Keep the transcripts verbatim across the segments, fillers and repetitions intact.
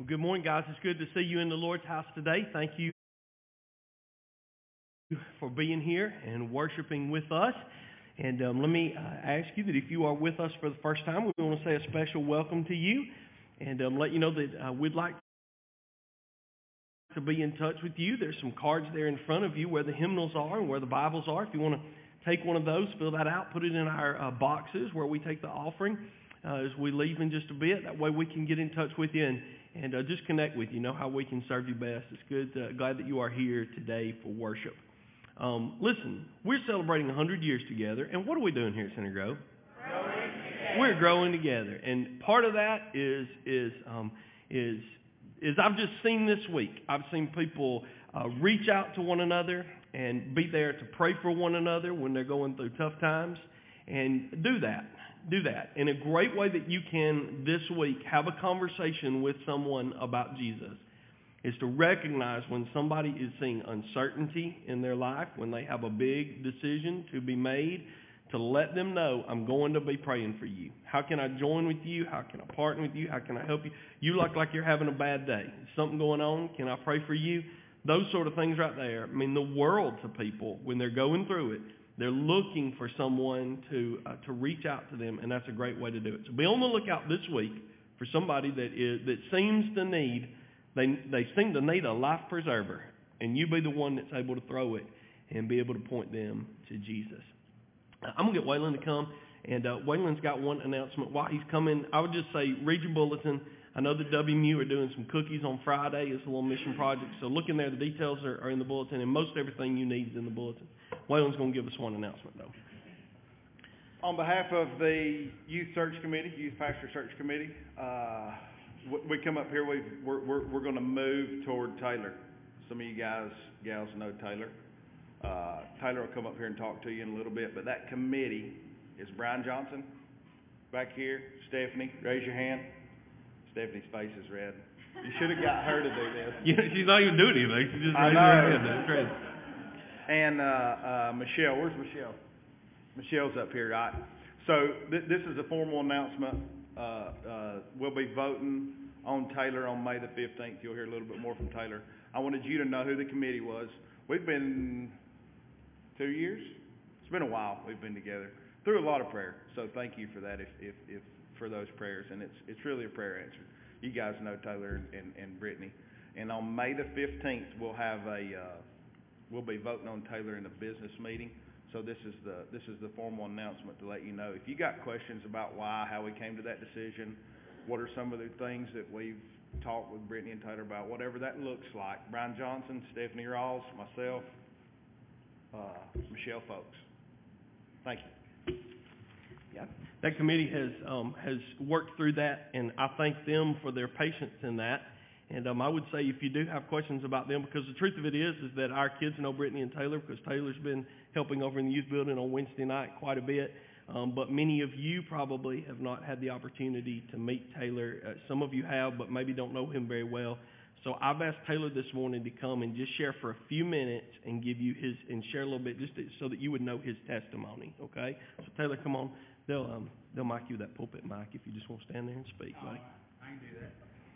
Well, good morning, guys. It's good to see you in the Lord's house today. Thank you for being here and worshiping with us. And um, let me uh, ask you that if you are with us for the first time, we want to say a special welcome to you and um, let you know that uh, we'd like to be in touch with you. There's some cards there in front of you where the hymnals are and where the Bibles are. If you want to take one of those, fill that out, put it in our uh, boxes where we take the offering uh, as we leave in just a bit. That way we can get in touch with you and And uh, just connect with you, know how we can serve you best. It's good, uh, glad that you are here today for worship. Um, listen, we're celebrating one hundred years together, and what are we doing here at Center Grove? Growing together. We're growing together, and part of that is is um, is is I've just seen this week. I've seen people uh, reach out to one another and be there to pray for one another when they're going through tough times, and do that. Do that. And a great way that you can this week have a conversation with someone about Jesus is to recognize when somebody is seeing uncertainty in their life, when they have a big decision to be made, to let them know, I'm going to be praying for you. How can I join with you? How can I partner with you? How can I help you? You look like you're having a bad day. Is something going on? Can I pray for you? Those sort of things right there. I mean, the world to people when they're going through it. They're looking for someone to uh, to reach out to them, and that's a great way to do it. So be on the lookout this week for somebody that is that seems to need they they seem to need a life preserver, and you be the one that's able to throw it and be able to point them to Jesus. Uh, I'm gonna get Waylon to come, and uh, Waylon's got one announcement. While he's coming, I would just say read your bulletin. I know the W M U are doing some cookies on Friday. It's a little mission project, so look in there. The details are, are in the bulletin, and most everything you need is in the bulletin. Waylon's going to give us one announcement, though. On behalf of the Youth Search Committee, Youth Pastor Search Committee, uh, we come up here, we've, we're, we're, we're going to move toward Taylor. Some of you guys, gals know Taylor. Uh, Taylor will come up here and talk to you in a little bit, but that committee is Brian Johnson back here. Stephanie, raise your hand. Stephanie's face is red. You should have got her to do this. Yeah, she's not even doing anything. She just I raised know. her hand. That's crazy. And uh, uh, Michelle, where's Michelle? Michelle's up here, right? So th- this is a formal announcement. Uh, uh, we'll be voting on Taylor on May the fifteenth. You'll hear a little bit more from Taylor. I wanted you to know who the committee was. We've been two years. It's been a while. We've been together through a lot of prayer. So thank you for that. If if, if for those prayers, and it's it's really a prayer answer. You guys know Taylor and, and Brittany. And on May the fifteenth, we'll have a uh, we'll be voting on Taylor in a business meeting. So this is the this is the formal announcement to let you know. If you got questions about why, how we came to that decision, what are some of the things that we've talked with Brittany and Taylor about, whatever that looks like. Brian Johnson, Stephanie Rawls, myself, uh, Michelle Folks. Thank you. Yeah. That committee has um, has worked through that, and I thank them for their patience in that. And um, I would say if you do have questions about them, because the truth of it is, is that our kids know Brittany and Taylor because Taylor's been helping over in the youth building on Wednesday night quite a bit. Um, but many of you probably have not had the opportunity to meet Taylor. Uh, some of you have, but maybe don't know him very well. So I've asked Taylor this morning to come and just share for a few minutes and give you his and share a little bit just to, so that you would know his testimony. Okay? So Taylor, come on. They'll um, they'll mic you that pulpit mic if you just want to stand there and speak, buddy. I can do that.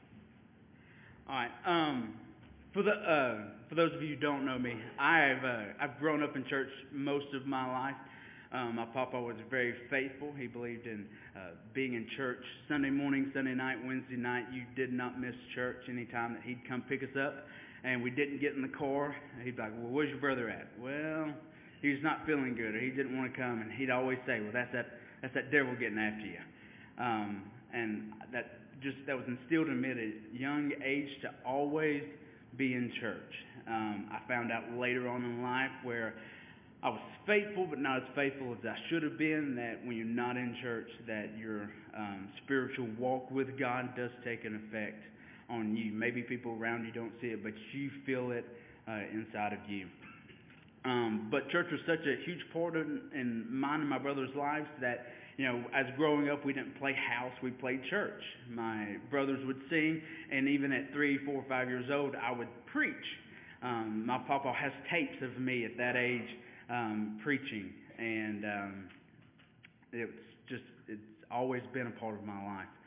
All right. Um, for the uh, for those of you who don't know me, I've uh, I've grown up in church most of my life. Um, my papa was very faithful. He believed in uh, being in church Sunday morning, Sunday night, Wednesday night. You did not miss church anytime that he'd come pick us up, and we didn't get in the car. He'd be like, "Well, where's your brother at?" Well, he's not feeling good, or he didn't want to come, and he'd always say, "Well, that's that that's that devil getting after you," um, and that. Just that was instilled in me at a young age to always be in church. Um, I found out later on in life where I was faithful, but not as faithful as I should have been, that when you're not in church, that your um, spiritual walk with God does take an effect on you. Maybe people around you don't see it, but you feel it uh, inside of you. Um, but church was such a huge part of, in mine and my brother's lives that, you know, as growing up, we didn't play house, we played church. My brothers would sing, and even at three, four, five years old, I would preach. Um, my papa has tapes of me at that age um, preaching, and um, it's just, it's always been a part of my life.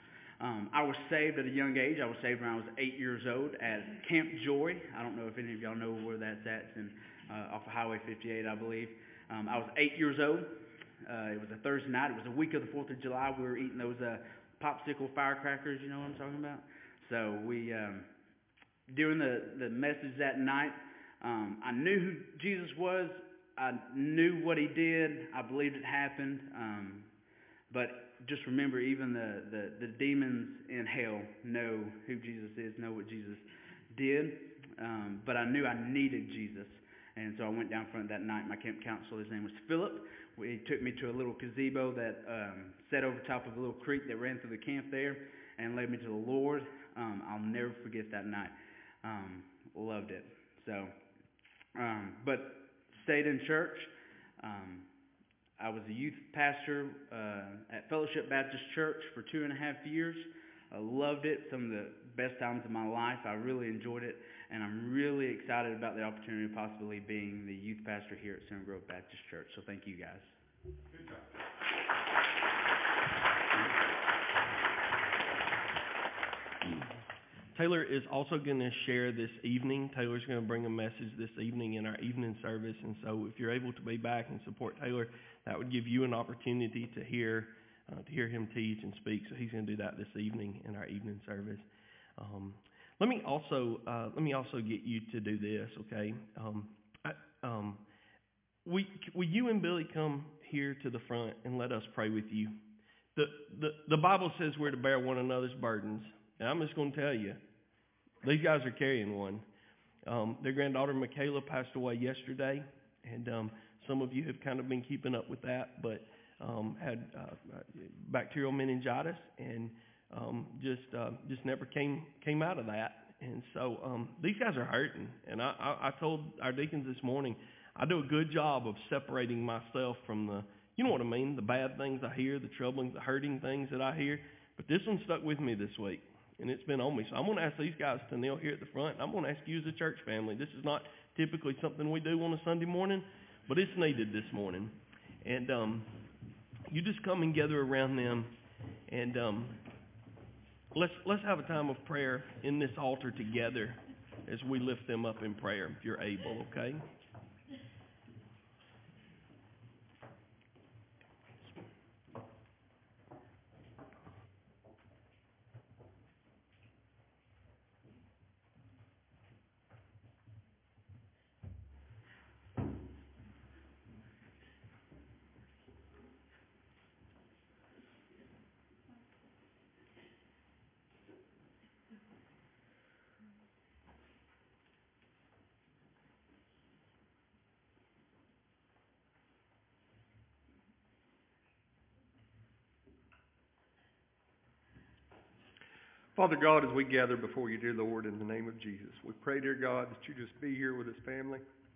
Um, I was saved at a young age. I was saved when I was eight years old at Camp Joy. I don't know if any of y'all know where that's at. It's in, uh, off of Highway fifty-eight, I believe. Um, I was eight years old. Uh, it was a Thursday night. It was a week of the fourth of July. We were eating those uh, popsicle firecrackers, you know what I'm talking about? So we, um, during the, the message that night, um, I knew who Jesus was. I knew what he did. I believed it happened. Um, but just remember, even the, the, the demons in hell know who Jesus is, know what Jesus did. Um, but I knew I needed Jesus. And so I went down front that night. My camp counselor, his name was Philip. He took me to a little gazebo that um, sat over top of a little creek that ran through the camp there and led me to the Lord. Um, I'll never forget that night. Um, loved it. So, um, but stayed in church. Um, I was a youth pastor uh, at Fellowship Baptist Church for two and a half years. I loved it. Some of the best times of my life. I really enjoyed it. And I'm really excited about the opportunity of possibly being the youth pastor here at Center Grove Baptist Church. So thank you guys. Good job. Taylor is also going to share this evening. Taylor's going to bring a message this evening in our evening service. And so if you're able to be back and support Taylor, that would give you an opportunity to hear uh, to hear him teach and speak. So he's going to do that this evening in our evening service. Um, let me also uh, let me also get you to do this, okay? Um, I, um, we, will you and Billy come here to the front and let us pray with you? The the, the Bible says we're to bear one another's burdens. And I'm just going to tell you, these guys are carrying one. Um, their granddaughter, Michaela, passed away yesterday, and um, some of you have kind of been keeping up with that, but um, had uh, bacterial meningitis and um, just uh, just never came came out of that. And so um, these guys are hurting. And I, I, I told our deacons this morning, I do a good job of separating myself from the, you know what I mean, the bad things I hear, the troubling, the hurting things that I hear. But this one stuck with me this week. And it's been on me. So I'm going to ask these guys to kneel here at the front. And I'm going to ask you as a church family. This is not typically something we do on a Sunday morning, but it's needed this morning. And um, you just come and gather around them, and um, let's let's have a time of prayer in this altar together as we lift them up in prayer, if you're able, okay? Father God, as we gather before you, dear Lord, in the name of Jesus, we pray, dear God, that you just be here with this family.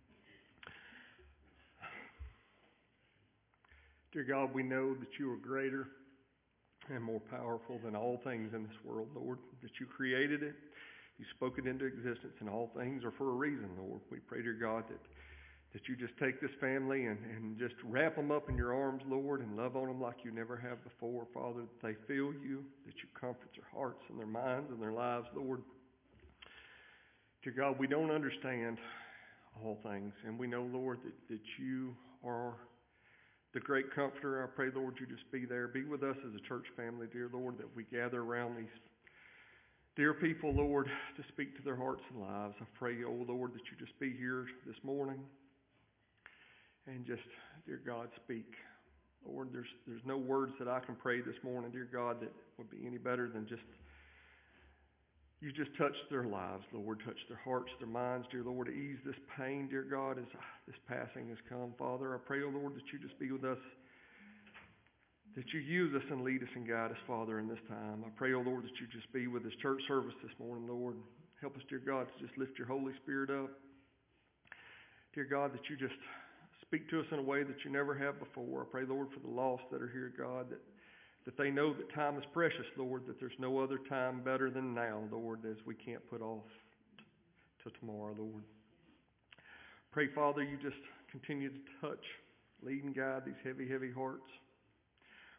Dear God, we know that you are greater and more powerful than all things in this world, Lord, that you created it, you spoke it into existence, and all things are for a reason, Lord. We pray, dear God, that that you just take this family and, and just wrap them up in your arms, Lord, and love on them like you never have before, Father, that they feel you, that you comfort their hearts and their minds and their lives, Lord. Dear God, we don't understand all things, and we know, Lord, that, that you are the great comforter. I pray, Lord, you just be there. Be with us as a church family, dear Lord, that we gather around these dear people, Lord, to speak to their hearts and lives. I pray, oh Lord, that you just be here this morning. And just, dear God, speak. Lord, there's there's no words that I can pray this morning, dear God, that would be any better than just, you just touch their lives, Lord, touch their hearts, their minds, dear Lord, ease this pain, dear God, as this passing has come. Father, I pray, oh Lord, that you just be with us, that you use us and lead us and guide us, Father, in this time. I pray, oh Lord, that you just be with this church service this morning, Lord. Help us, dear God, to just lift your Holy Spirit up. Dear God, that you just speak to us in a way that you never have before. I pray, Lord, for the lost that are here, God, that, that they know that time is precious, Lord, that there's no other time better than now, Lord, as we can't put off till tomorrow, Lord. Pray, Father, you just continue to touch, lead and guide these heavy, heavy hearts.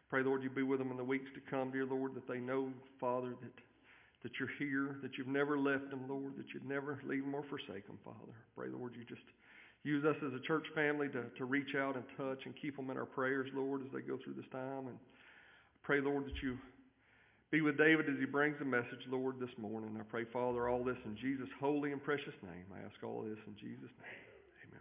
Pray, Lord, you be with them in the weeks to come, dear Lord, that they know, Father, that that you're here, that you've never left them, Lord, that you'd never leave them or forsake them, Father. Pray, Lord, you just use us as a church family to, to reach out and touch and keep them in our prayers, Lord, as they go through this time. And pray, Lord, that you be with David as he brings the message, Lord, this morning. I pray, Father, all this in Jesus' holy and precious name. I ask all this in Jesus' name. Amen.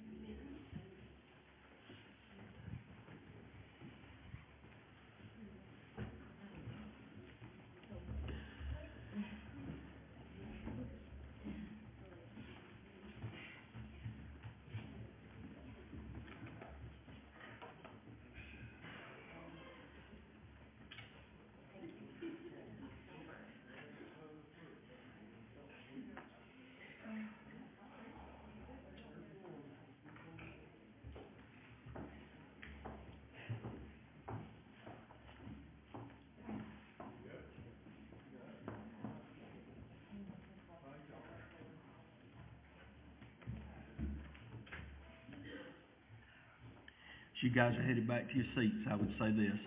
As you guys are headed back to your seats, I would say this.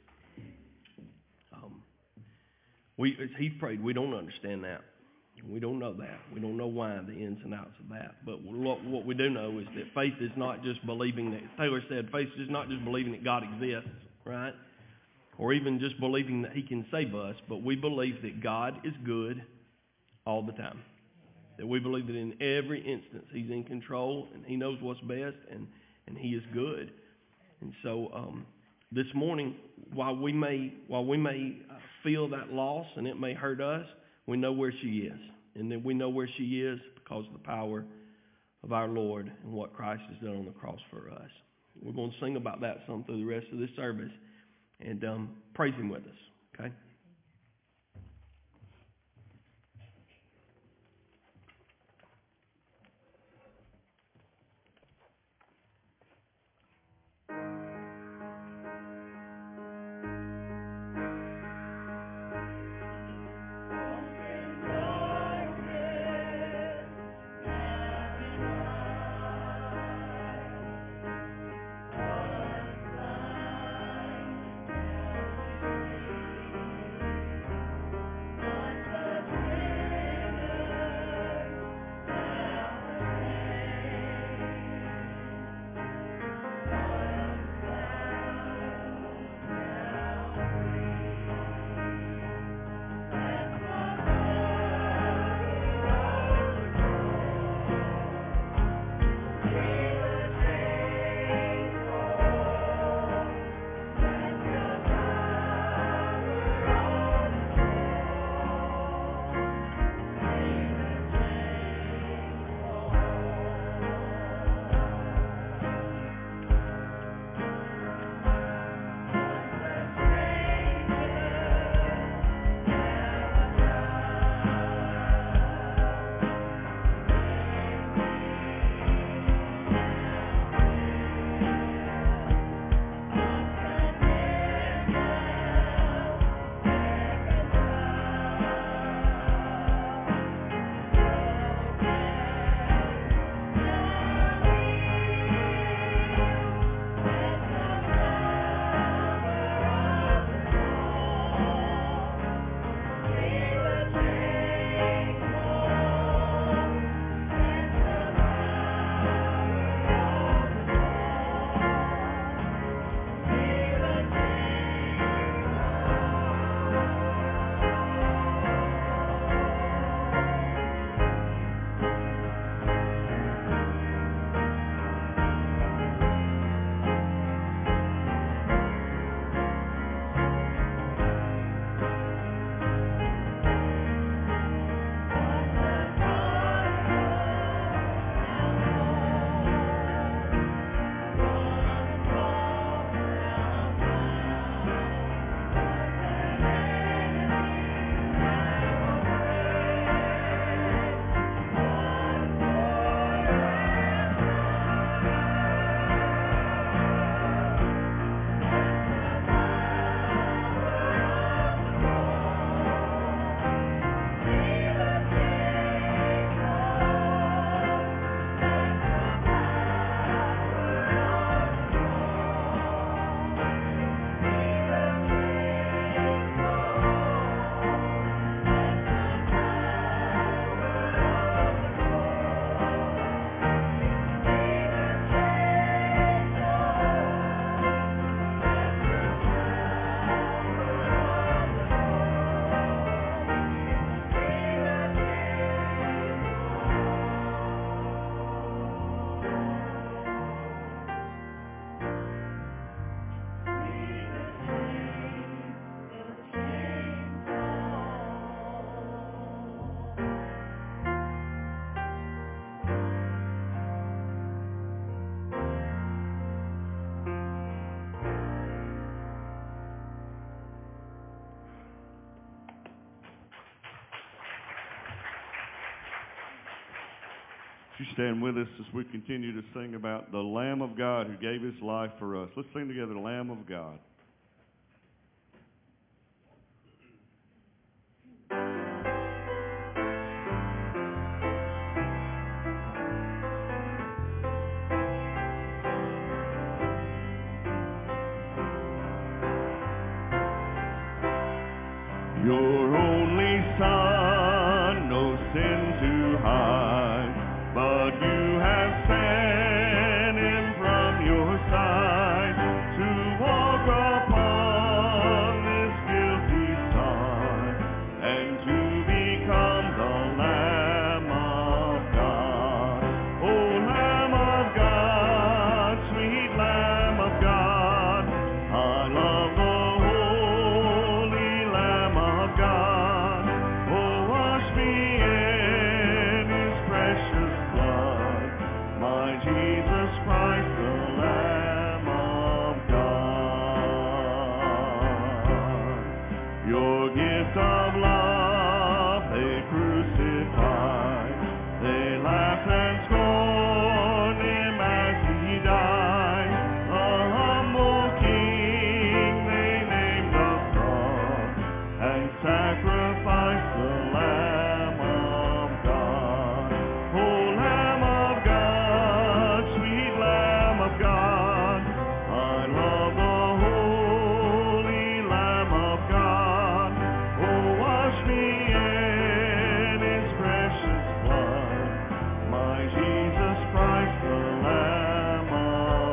Um, we, as he prayed, we don't understand that. We don't know that. We don't know why, the ins and outs of that. But what, what we do know is that faith is not just believing that, Taylor said, faith is not just believing that God exists, right? Or even just believing that he can save us, but we believe that God is good all the time. That we believe that in every instance he's in control and he knows what's best and, and he is good. And so um, this morning, while we may while we may uh, feel that loss and it may hurt us, we know where she is. And then we know where she is because of the power of our Lord and what Christ has done on the cross for us. We're going to sing about that some through the rest of this service and um, praise him with us, okay? Thank you. you stand with us as we continue to sing about the Lamb of God who gave his life for us. Let's sing together, the Lamb of God. Your only Son, no sin to hide, but you have sent him from your side to walk upon this guilty sod and to become the Lamb of God. Oh, Lamb of God, sweet Lamb of God, I love the holy Lamb of God. Oh, wash me in his precious blood, my Jesus Christ, the Lamb of God. Your gift of love they crucified, they laughed and scorned him as he died. A humble king they named a fraud and sacrificed the Lamb of God. Oh, Lamb of God, sweet Lamb of God, I love the holy Lamb of God. Oh, wash me in his precious blood, my Jesus Christ, the Lamb of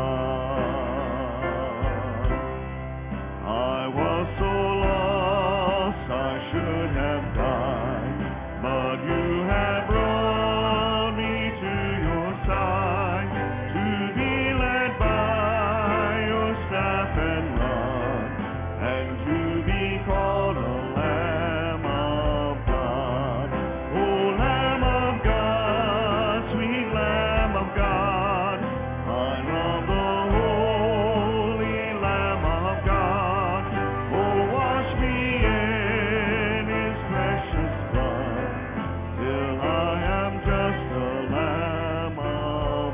God. I was so lost I should have died, but you have brought me to your side to be led by your staff and rod, and to be called a Lamb of God. Oh, Lamb of God, sweet Lamb of God, I love the holy Lamb of God. Oh, wash me in his precious blood, till I am just a Lamb of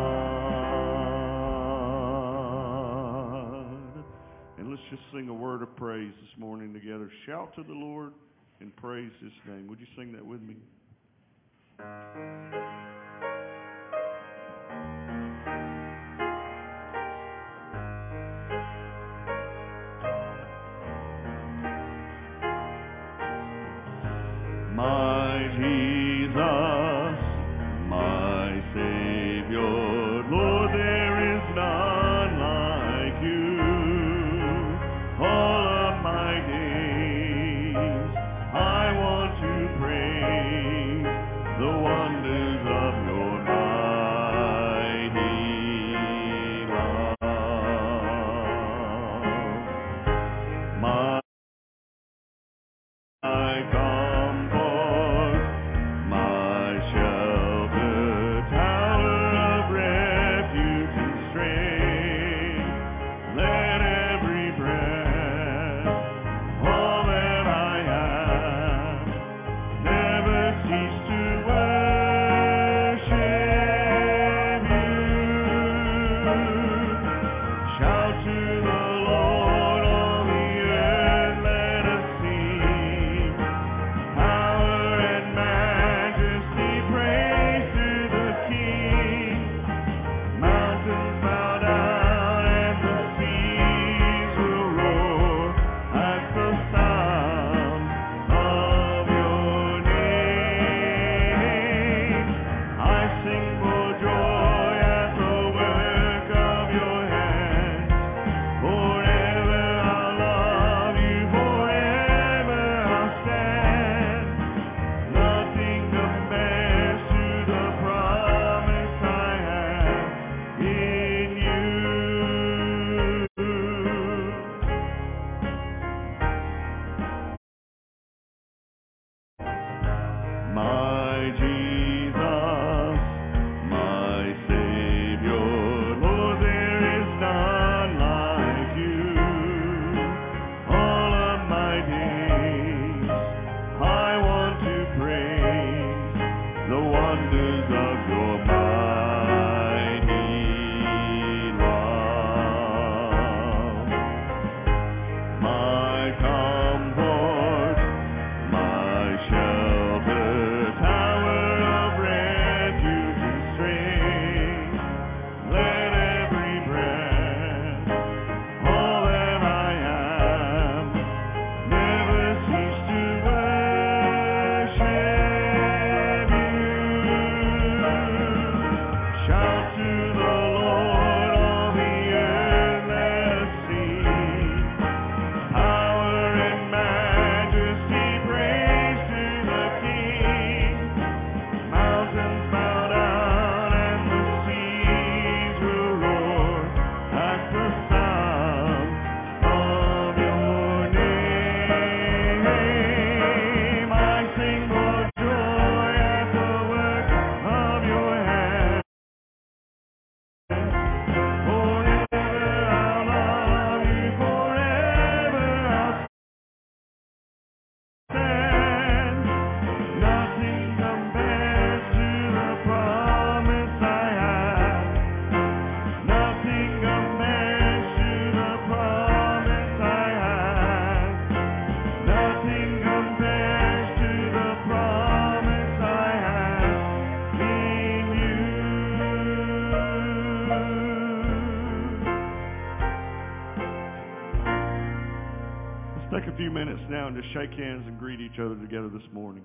God. And let's just sing a word of praise this morning together. Shout to the Lord and praise his name. Would you sing that with me? My Jesus, my Savior, Lord, there is none like you. All of my days, I want to praise the wonders of your mighty love. My my comfort, my Let's take a few minutes now and just shake hands and greet each other together this morning.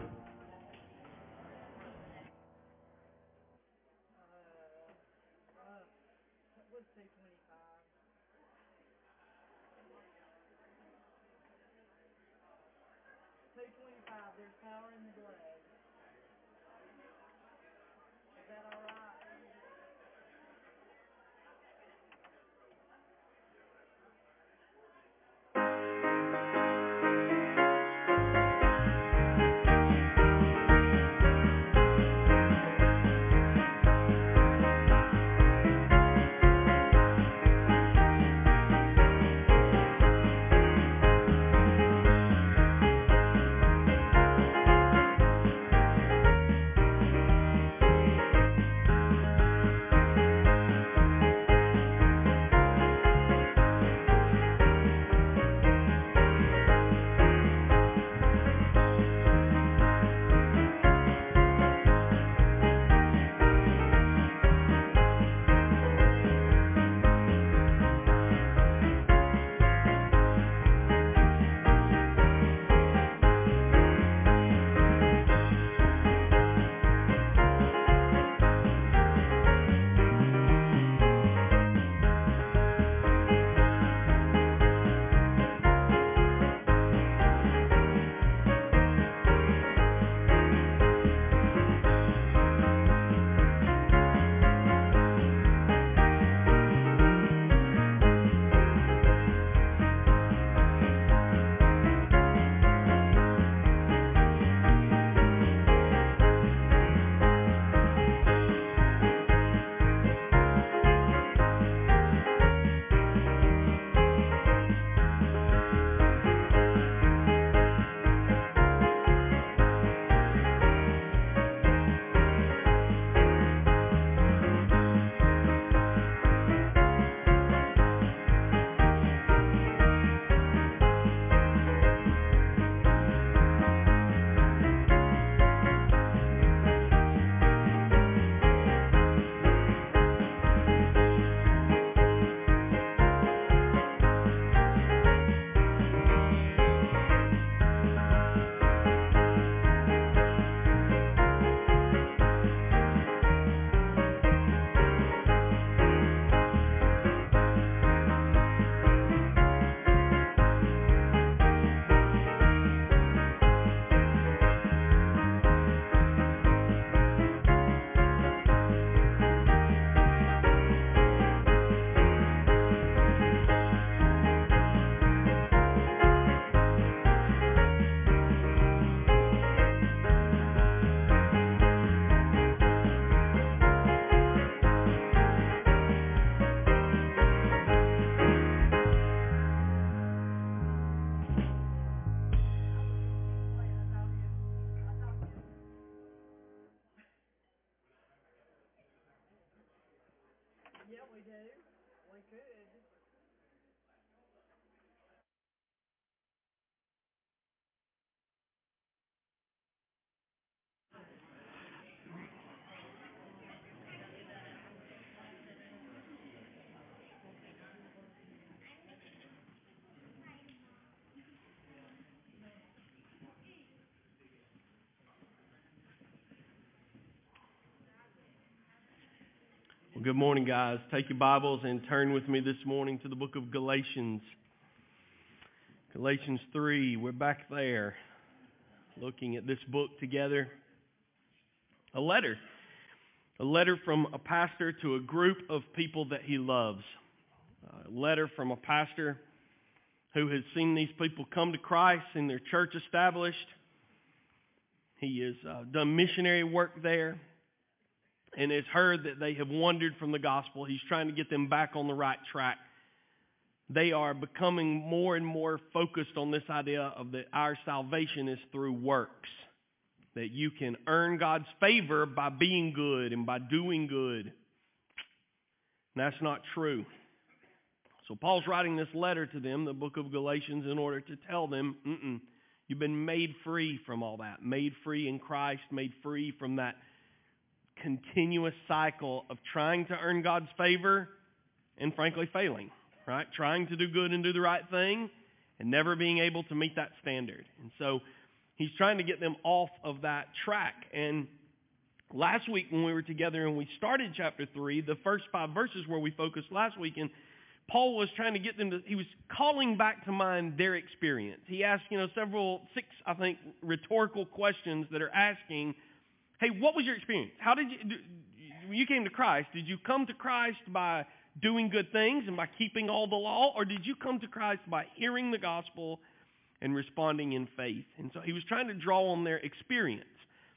Well, good morning, guys. Take your Bibles and turn with me this morning to the book of Galatians. Galatians three, we're back there looking at this book together. A letter. A letter from a pastor to a group of people that he loves. A letter from a pastor who has seen these people come to Christ and their church established. He has uh, done missionary work there and has heard that they have wandered from the gospel. He's trying to get them back on the right track. They are becoming more and more focused on this idea of that our salvation is through works. That you can earn God's favor by being good and by doing good. And that's not true. So Paul's writing this letter to them, the book of Galatians, in order to tell them, mm-mm, you've been made free from all that. Made free in Christ, made free from that continuous cycle of trying to earn God's favor and frankly failing, right? Trying to do good and do the right thing and never being able to meet that standard. And so he's trying to get them off of that track. And last week when we were together and we started chapter three, the first five verses where we focused last week, and Paul was trying to get them to, he was calling back to mind their experience. He asked, you know, several, six, I think, rhetorical questions that are asking, hey, what was your experience? How did you, when you came to Christ, did you come to Christ by doing good things and by keeping all the law, or did you come to Christ by hearing the gospel and responding in faith? And so he was trying to draw on their experience.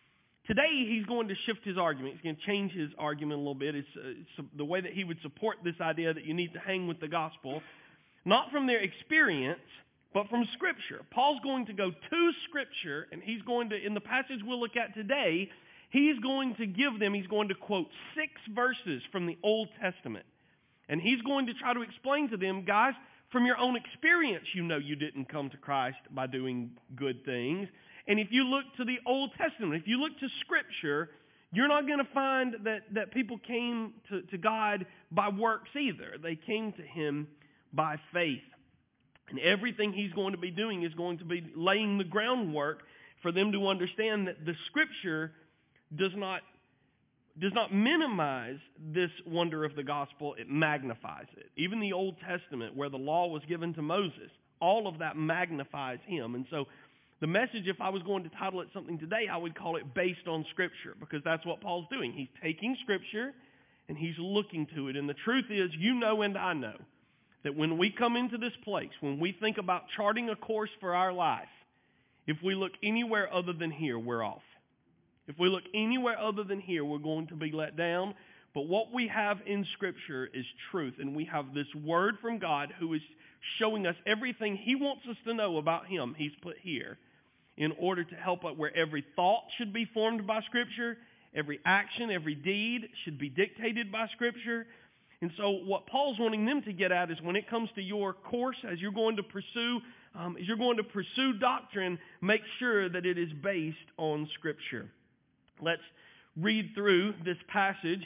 Today, he's going to shift his argument. He's going to change his argument a little bit. It's, uh, it's the way that he would support this idea that you need to hang with the gospel, not from their experience, but from Scripture. Paul's going to go to Scripture, and he's going to, in the passage we'll look at today, he's going to give them, he's going to quote six verses from the Old Testament. And he's going to try to explain to them, guys, from your own experience, you know you didn't come to Christ by doing good things. And if you look to the Old Testament, if you look to Scripture, you're not going to find that, that people came to, to God by works either. They came to Him by faith. And everything he's going to be doing is going to be laying the groundwork for them to understand that the Scripture does not, does not minimize this wonder of the gospel. It magnifies it. Even the Old Testament, where the law was given to Moses, all of that magnifies Him. And so the message, if I was going to title it something today, I would call it Based on Scripture, because that's what Paul's doing. He's taking Scripture and he's looking to it. And the truth is, you know and I know, that when we come into this place, when we think about charting a course for our life, if we look anywhere other than here, we're off. If we look anywhere other than here, we're going to be let down. But what we have in Scripture is truth, and we have this word from God who is showing us everything He wants us to know about Him. He's put here in order to help us where every thought should be formed by Scripture, every action, every deed should be dictated by Scripture. And so what Paul's wanting them to get at is when it comes to your course, as you're going to pursue, um, as you're going to pursue doctrine, make sure that it is based on Scripture. Let's read through this passage,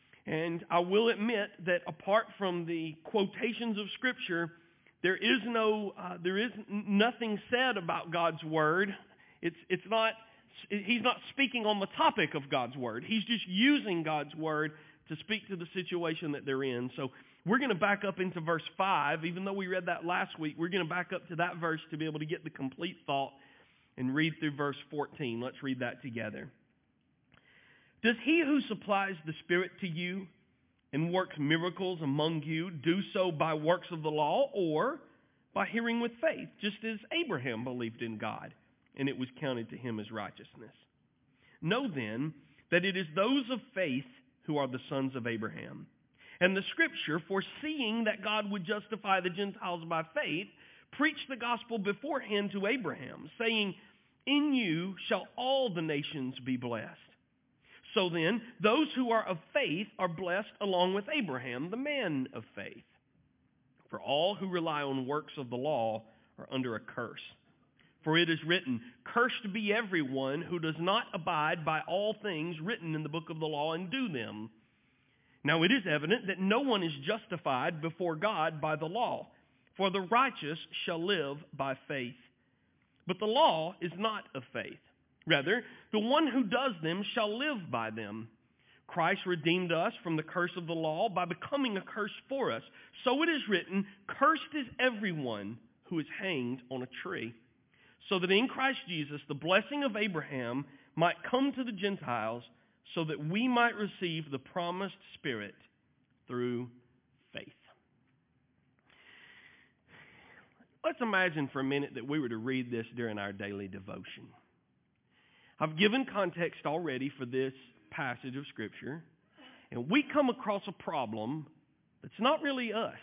and I will admit that apart from the quotations of Scripture, there is no, uh, there is nothing said about God's Word. It's, it's not, he's not speaking on the topic of God's Word. He's just using God's Word to speak to the situation that they're in. So we're going to back up into verse five. Even though we read that last week, we're going to back up to that verse to be able to get the complete thought and read through verse fourteen. Let's read that together. Does he who supplies the Spirit to you and works miracles among you do so by works of the law or by hearing with faith, just as Abraham believed in God, and it was counted to him as righteousness? Know then that it is those of faith who are the sons of Abraham. And the Scripture, foreseeing that God would justify the Gentiles by faith, preached the gospel beforehand to Abraham, saying, in you shall all the nations be blessed. So then, those who are of faith are blessed along with Abraham, the man of faith. For all who rely on works of the law are under a curse. For it is written, cursed be everyone who does not abide by all things written in the book of the law and do them. Now it is evident that no one is justified before God by the law, for the righteous shall live by faith. But the law is not of faith. Rather, the one who does them shall live by them. Christ redeemed us from the curse of the law by becoming a curse for us. So it is written, cursed is everyone who is hanged on a tree, so that in Christ Jesus the blessing of Abraham might come to the Gentiles, so that we might receive the promised Spirit through faith. Let's imagine for a minute that we were to read this during our daily devotion. I've given context already for this passage of Scripture, and we come across a problem that's not really us.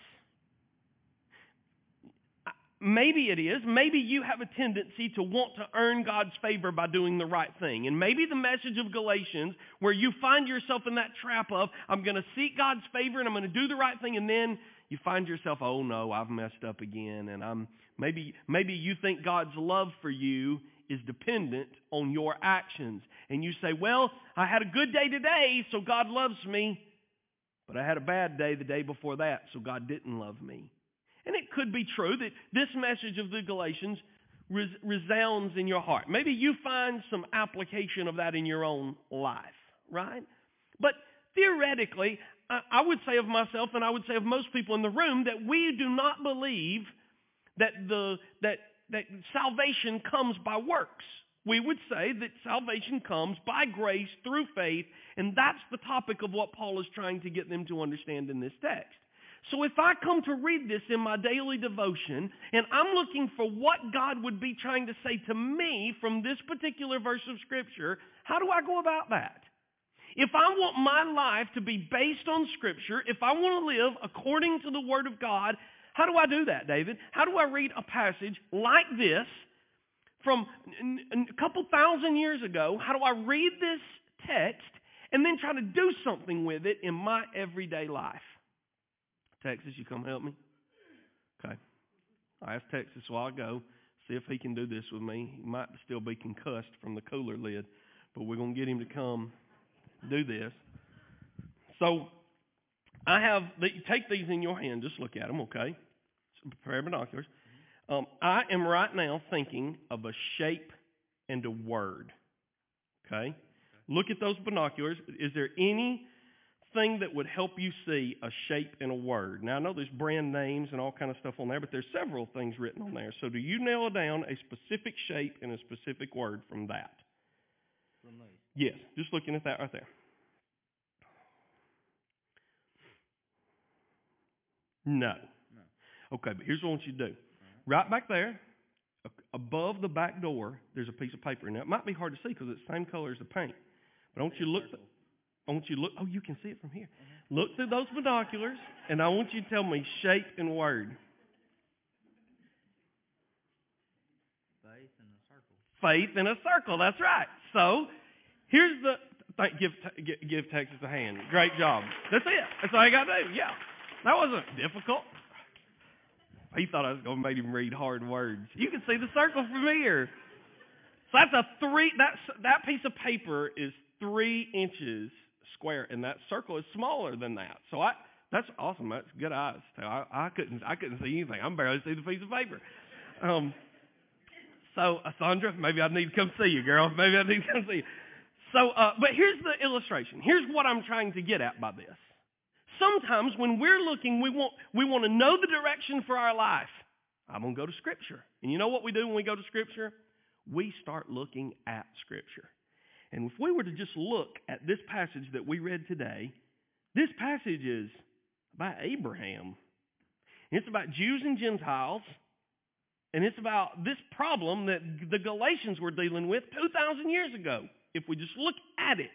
Maybe it is. Maybe you have a tendency to want to earn God's favor by doing the right thing. And maybe the message of Galatians, where you find yourself in that trap of, I'm going to seek God's favor and I'm going to do the right thing, and then you find yourself, oh no, I've messed up again. And I'm maybe maybe you think God's love for you is dependent on your actions. And you say, well, I had a good day today, so God loves me. But I had a bad day the day before that, so God didn't love me. And it could be true that this message of the Galatians res- resounds in your heart. Maybe you find some application of that in your own life, right? But theoretically, I, I would say of myself, and I would say of most people in the room, that we do not believe that the that that salvation comes by works. We would say that salvation comes by grace through faith, and that's the topic of what Paul is trying to get them to understand in this text. So if I come to read this in my daily devotion, and I'm looking for what God would be trying to say to me from this particular verse of Scripture, how do I go about that? If I want my life to be based on Scripture, if I want to live according to the Word of God, how do I do that, David? How do I read a passage like this from a couple thousand years ago? How do I read this text and then try to do something with it in my everyday life? Texas, you come help me? Okay. I asked Texas while I go, see if he can do this with me. He might still be concussed from the cooler lid, but we're going to get him to come do this. So I have, take these in your hand, just look at them, okay? Prepare binoculars. Um, I am right now thinking of a shape and a word, okay? Look at those binoculars. Is there anything that would help you see a shape and a word? Now, I know there's brand names and all kind of stuff on there, but there's several things written on there. So do you nail down a specific shape and a specific word from that? From those? Yes, just looking at that right there. No. No. Okay, but here's what I want you to do. Right back there, above the back door, there's a piece of paper. Now, it might be hard to see because it's the same color as the paint. But I want you to look, I want you to look, oh, you can see it from here. Uh-huh. Look through those binoculars, and I want you to tell me shape and word. Faith in a circle. Faith in a circle, that's right. So, here's the, th- give, give, give Texas a hand. Great job. That's it. That's all you got to do, yeah. That wasn't difficult. He thought I was going to make him read hard words. You can see the circle from here. So that's a three, that's, that piece of paper is three inches square, and that circle is smaller than that. So I, that's awesome. That's good eyes. I, I couldn't, I couldn't see anything. I'm barely see the piece of paper. Um, so, uh, Sandra, maybe I need to come see you, girl. Maybe I need to come see you. So, uh, but here's the illustration. Here's what I'm trying to get at by this. Sometimes when we're looking, we want we want to know the direction for our life. I'm going to go to Scripture. And you know what we do when we go to Scripture? We start looking at Scripture. And if we were to just look at this passage that we read today, this passage is about Abraham. It's about Jews and Gentiles. And it's about this problem that the Galatians were dealing with two thousand years ago, if we just look at it.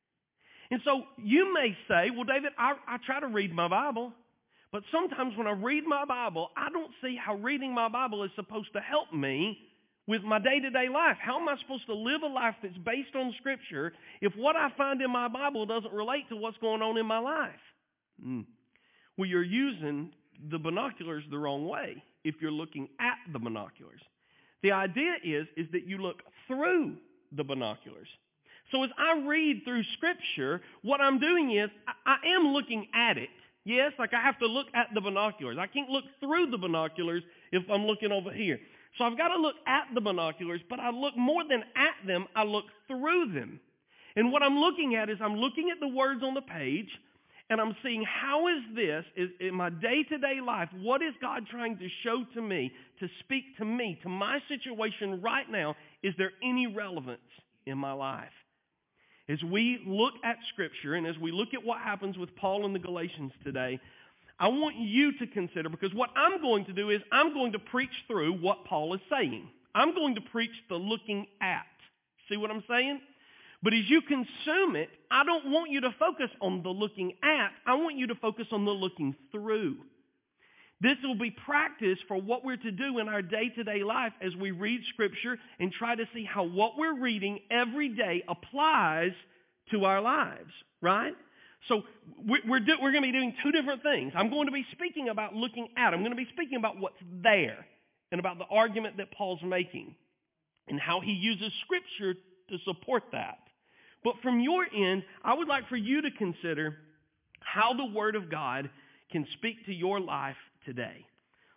And so you may say, well, David, I, I try to read my Bible, but sometimes when I read my Bible, I don't see how reading my Bible is supposed to help me with my day-to-day life. How am I supposed to live a life that's based on Scripture if what I find in my Bible doesn't relate to what's going on in my life? Mm. Well, you're using the binoculars the wrong way if you're looking at the binoculars. The idea is, is that you look through the binoculars. So as I read through Scripture, what I'm doing is I, I am looking at it. Yes, like I have to look at the binoculars. I can't look through the binoculars if I'm looking over here. So I've got to look at the binoculars, but I look more than at them, I look through them. And what I'm looking at is I'm looking at the words on the page, and I'm seeing how is this, is in my day-to-day life, what is God trying to show to me, to speak to me, to my situation right now? Is there any relevance in my life? As we look at Scripture and as we look at what happens with Paul and the Galatians today, I want you to consider, because what I'm going to do is I'm going to preach through what Paul is saying. I'm going to preach the looking at. See what I'm saying? But as you consume it, I don't want you to focus on the looking at. I want you to focus on the looking through. This will be practice for what we're to do in our day-to-day life as we read Scripture and try to see how what we're reading every day applies to our lives, right? So we're, we're, do, we're going to be doing two different things. I'm going to be speaking about looking at. I'm going to be speaking about what's there and about the argument that Paul's making and how he uses Scripture to support that. But from your end, I would like for you to consider how the Word of God can speak to your life today.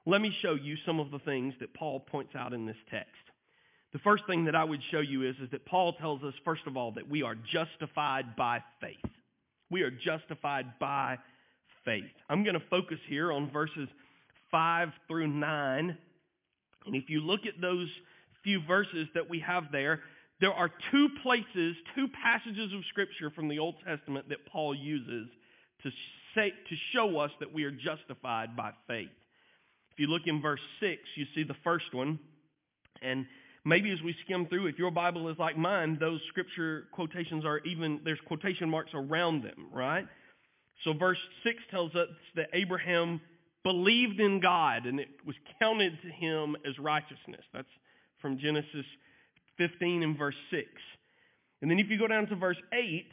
Let me show you some of the things that Paul points out in this text. The first thing that I would show you is, is that Paul tells us, first of all, that we are justified by faith. We are justified by faith. I'm going to focus here on verses five through nine. And if you look at those few verses that we have there, there are two places, two passages of Scripture from the Old Testament that Paul uses to say, to show us that we are justified by faith. If you look in verse six, you see the first one. And maybe as we skim through, if your Bible is like mine, those Scripture quotations are even, there's quotation marks around them, right? So verse six tells us that Abraham believed in God and it was counted to him as righteousness. That's from Genesis fifteen and verse six. And then if you go down to verse eight,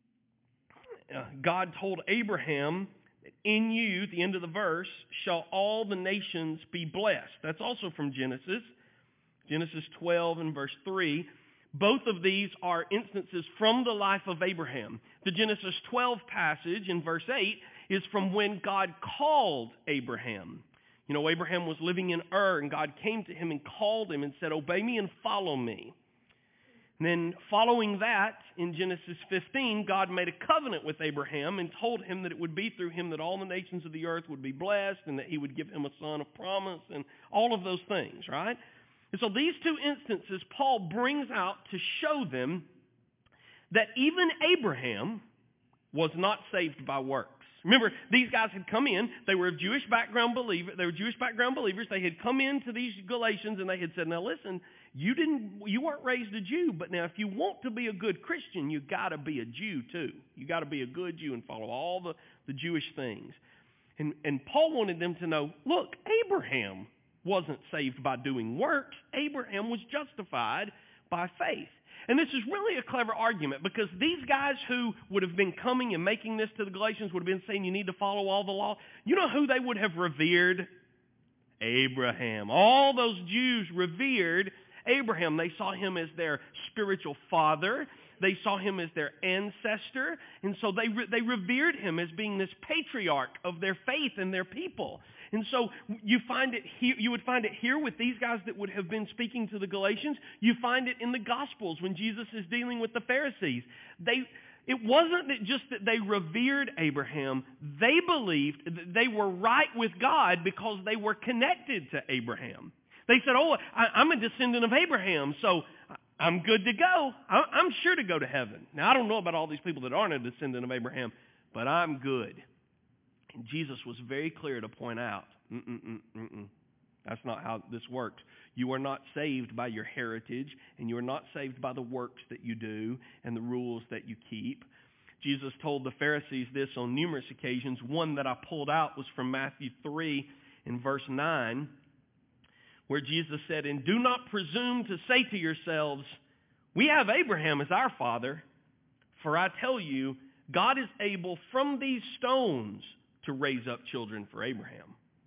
uh, God told Abraham, in you, at the end of the verse, shall all the nations be blessed. That's also from Genesis. Genesis twelve and verse three. Both of these are instances from the life of Abraham. The Genesis twelve passage in verse eight is from when God called Abraham. You know, Abraham was living in Ur, and God came to him and called him and said, obey me and follow me. And then following that, in Genesis fifteen, God made a covenant with Abraham and told him that it would be through him that all the nations of the earth would be blessed and that he would give him a son of promise and all of those things, right? And so these two instances Paul brings out to show them that even Abraham was not saved by works. Remember, these guys had come in. They were of Jewish background believer. They were Jewish background believers. They had come into these Galatians and they had said, now listen, you didn't, you weren't raised a Jew, but now if you want to be a good Christian, you got to be a Jew too. You got to be a good Jew and follow all the, the Jewish things. And, and Paul wanted them to know, look, Abraham wasn't saved by doing works. Abraham was justified by faith. And this is really a clever argument because these guys who would have been coming and making this to the Galatians would have been saying you need to follow all the law. You know who they would have revered? Abraham. All those Jews revered Abraham. They saw him as their spiritual father. They saw him as their ancestor. And so they re- they revered him as being this patriarch of their faith and their people. And so you find it here, you would find it here with these guys that would have been speaking to the Galatians. You find it in the Gospels when Jesus is dealing with the Pharisees. They, it wasn't that just that they revered Abraham. They believed that they were right with God because they were connected to Abraham. They said, oh, I, I'm a descendant of Abraham, so I'm good to go. I, I'm sure to go to heaven. Now, I don't know about all these people that aren't a descendant of Abraham, but I'm good. And Jesus was very clear to point out, mm-mm, mm-mm. That's not how this works. You are not saved by your heritage, and you are not saved by the works that you do and the rules that you keep. Jesus told the Pharisees this on numerous occasions. One that I pulled out was from Matthew three in verse nine, where Jesus said, and do not presume to say to yourselves, we have Abraham as our father, for I tell you, God is able from these stones to raise up children for Abraham.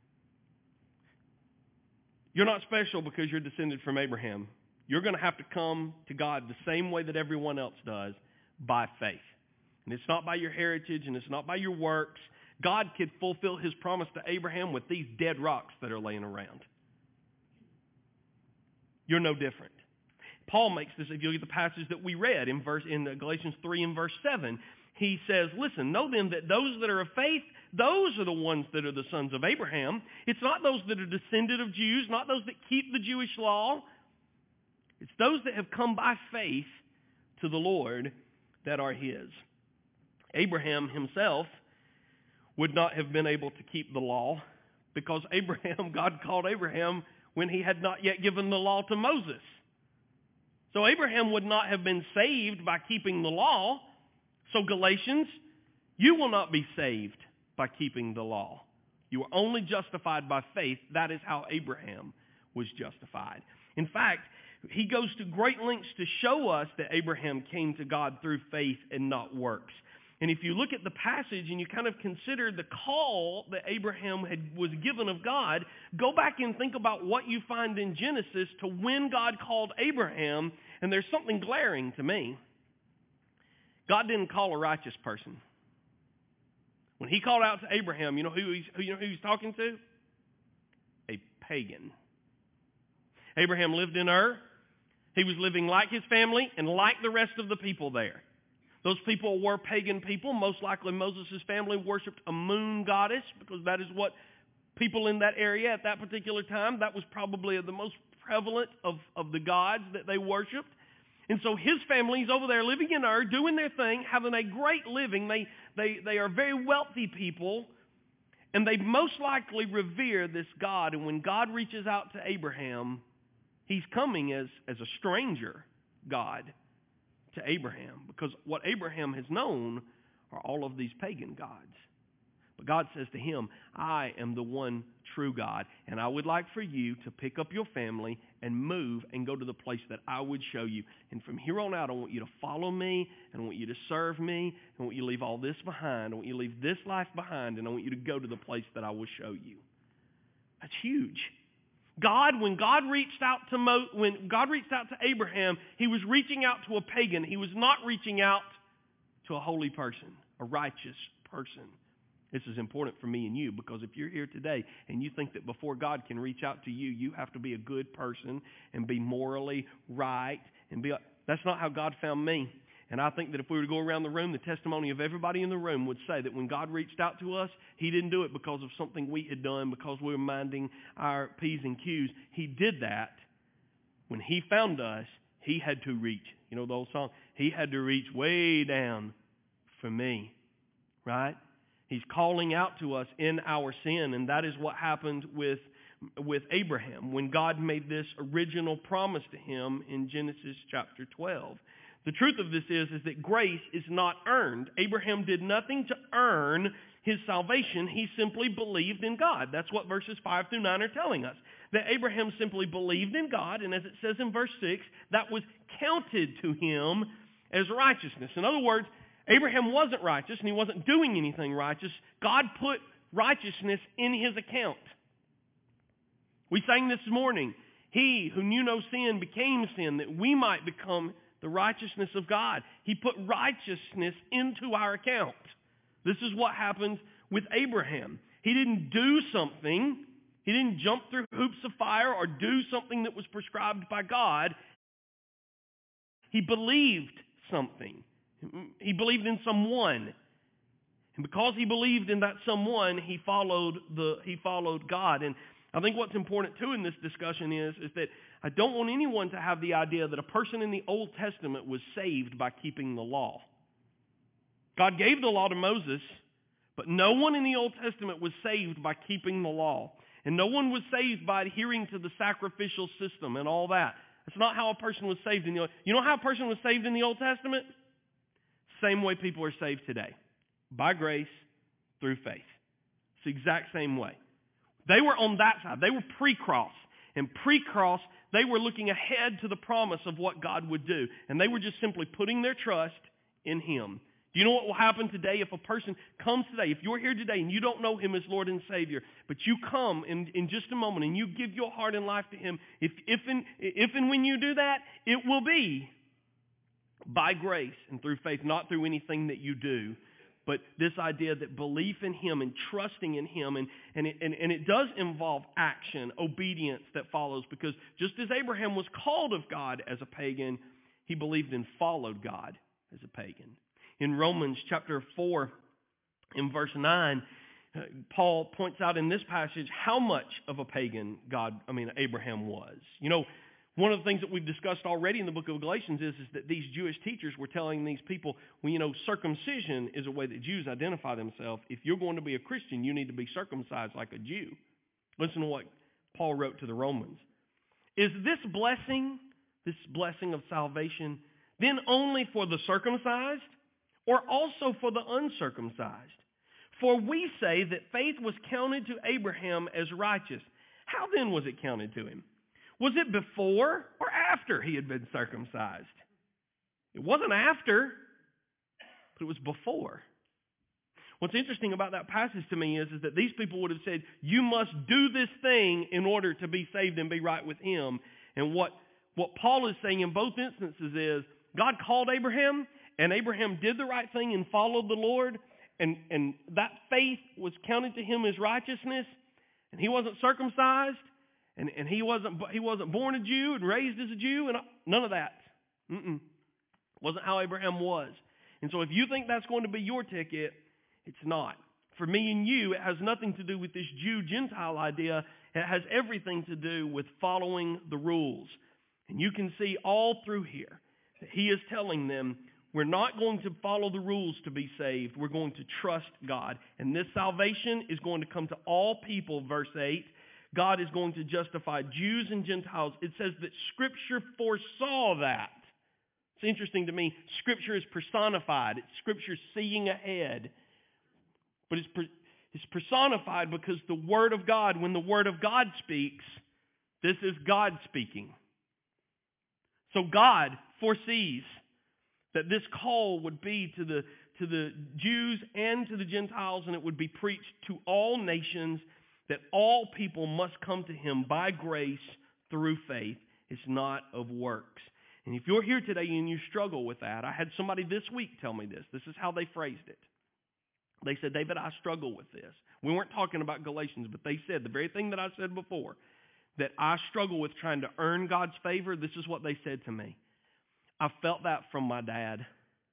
You're not special because you're descended from Abraham. You're going to have to come to God the same way that everyone else does, by faith. And it's not by your heritage and it's not by your works. God could fulfill his promise to Abraham with these dead rocks that are laying around. You're no different. Paul makes this, if you look at the passage that we read in verse in Galatians three and verse seven, he says, listen, know then that those that are of faith, those are the ones that are the sons of Abraham. It's not those that are descended of Jews, not those that keep the Jewish law. It's those that have come by faith to the Lord that are his. Abraham himself would not have been able to keep the law because Abraham, God called Abraham when he had not yet given the law to Moses. So Abraham would not have been saved by keeping the law. So Galatians, you will not be saved by keeping the law. You are only justified by faith. That is how Abraham was justified. In fact, he goes to great lengths to show us that Abraham came to God through faith and not works. And if you look at the passage and you kind of consider the call that Abraham had was given of God, go back and think about what you find in Genesis to when God called Abraham, and there's something glaring to me. God didn't call a righteous person. When he called out to Abraham, you know who he's, who, you know who he's talking to? A pagan. Abraham lived in Ur. He was living like his family and like the rest of the people there. Those people were pagan people. Most likely Moses' family worshipped a moon goddess because that is what people in that area at that particular time, that was probably the most prevalent of, of the gods that they worshipped. And so his family's over there living in Ur, doing their thing, having a great living. They, they, they are very wealthy people, and they most likely revere this God. And when God reaches out to Abraham, he's coming as, as a stranger God to Abraham, because what Abraham has known are all of these pagan gods. But God says to him, I am the one true God, and I would like for you to pick up your family and move and go to the place that I would show you. And from here on out, I want you to follow me, and I want you to serve me, and I want you to leave all this behind. I want you to leave this life behind, and I want you to go to the place that I will show you. That's huge. God, when God reached out to Mo, when God reached out to Abraham, he was reaching out to a pagan. He was not reaching out to a holy person, a righteous person. This is important for me and you, because if you're here today and you think that before God can reach out to you, you have to be a good person and be morally right and be, that's not how God found me. And I think that if we were to go around the room, the testimony of everybody in the room would say that when God reached out to us, he didn't do it because of something we had done, because we were minding our P's and Q's. He did that. When he found us, he had to reach. You know the old song? He had to reach way down for me, right? He's calling out to us in our sin, and that is what happened with, with Abraham when God made this original promise to him in Genesis chapter twelve. The truth of this is, is that grace is not earned. Abraham did nothing to earn his salvation. He simply believed in God. That's what verses five through nine are telling us. That Abraham simply believed in God, and as it says in verse six, that was counted to him as righteousness. In other words, Abraham wasn't righteous and he wasn't doing anything righteous. God put righteousness in his account. We sang this morning, he who knew no sin became sin that we might become the righteousness of God. He put righteousness into our account. This is what happened with Abraham. He didn't do something. He didn't jump through hoops of fire or do something that was prescribed by God. He believed something. He believed in someone. And because he believed in that someone, he followed the he followed God. And I think what's important too in this discussion is, is that I don't want anyone to have the idea that a person in the Old Testament was saved by keeping the law. God gave the law to Moses, but no one in the Old Testament was saved by keeping the law. And no one was saved by adhering to the sacrificial system and all that. That's not how a person was saved in the Old. You know how a person was saved in the Old Testament? Same way people are saved today. By grace, through faith. It's the exact same way. They were on that side. They were pre-cross. And pre-cross, they were looking ahead to the promise of what God would do. And they were just simply putting their trust in him. Do you know what will happen today if a person comes today? If you're here today and you don't know him as Lord and Savior, but you come in, in just a moment and you give your heart and life to him, if, if, and, if and when you do that, it will be by grace and through faith, not through anything that you do. But this idea that belief in him and trusting in him, and, and, it, and, and it does involve action, obedience that follows, because just as Abraham was called of God as a pagan, he believed and followed God as a pagan. In Romans chapter four, in verse nine, uh, Paul points out in this passage how much of a pagan God, I mean, Abraham was. You know, one of the things that we've discussed already in the book of Galatians is, is that these Jewish teachers were telling these people, well, you know, circumcision is a way that Jews identify themselves. If you're going to be a Christian, you need to be circumcised like a Jew. Listen to what Paul wrote to the Romans. Is this blessing, this blessing of salvation, then only for the circumcised or also for the uncircumcised? For we say that faith was counted to Abraham as righteous. How then was it counted to him? Was it before or after he had been circumcised? It wasn't after, but it was before. What's interesting about that passage to me is, is that these people would have said, you must do this thing in order to be saved and be right with him. And what, what Paul is saying in both instances is, God called Abraham, and Abraham did the right thing and followed the Lord, and, and that faith was counted to him as righteousness, and he wasn't circumcised. And, and he wasn't he wasn't born a Jew and raised as a Jew, and none of that. Mm-mm. Wasn't how Abraham was. And so if you think that's going to be your ticket, it's not. For me and you, it has nothing to do with this Jew-Gentile idea. It has everything to do with following the rules. And you can see all through here that he is telling them, we're not going to follow the rules to be saved. We're going to trust God. And this salvation is going to come to all people, verse eight. God is going to justify Jews and Gentiles. It says that Scripture foresaw that. It's interesting to me. Scripture is personified. It's Scripture seeing ahead. But it's, per, it's personified because the Word of God, when the Word of God speaks, this is God speaking. So God foresees that this call would be to the, to the Jews and to the Gentiles, and it would be preached to all nations, that all people must come to Him by grace through faith. It's not of works. And if you're here today and you struggle with that, I had somebody this week tell me this. This is how they phrased it. They said, David, I struggle with this. We weren't talking about Galatians, but they said the very thing that I said before, that I struggle with trying to earn God's favor. This is what they said to me. I felt that from my dad.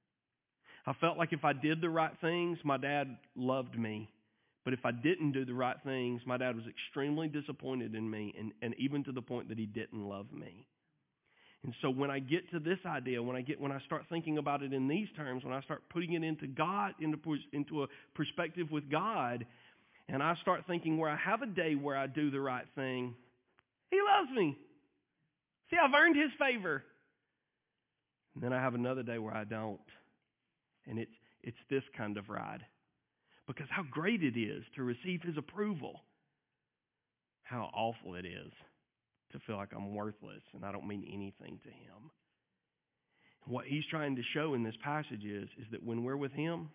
I felt like if I did the right things, my dad loved me. But if I didn't do the right things, my dad was extremely disappointed in me, and, and even to the point that he didn't love me. And so when I get to this idea, when I get when I start thinking about it in these terms, when I start putting it into God, into into a perspective with God, and I start thinking where I have a day where I do the right thing, He loves me. See, I've earned His favor. And then I have another day where I don't. And it's it's this kind of ride. Because how great it is to receive His approval. How awful it is to feel like I'm worthless and I don't mean anything to Him. What He's trying to show in this passage is, is that when we're with Him,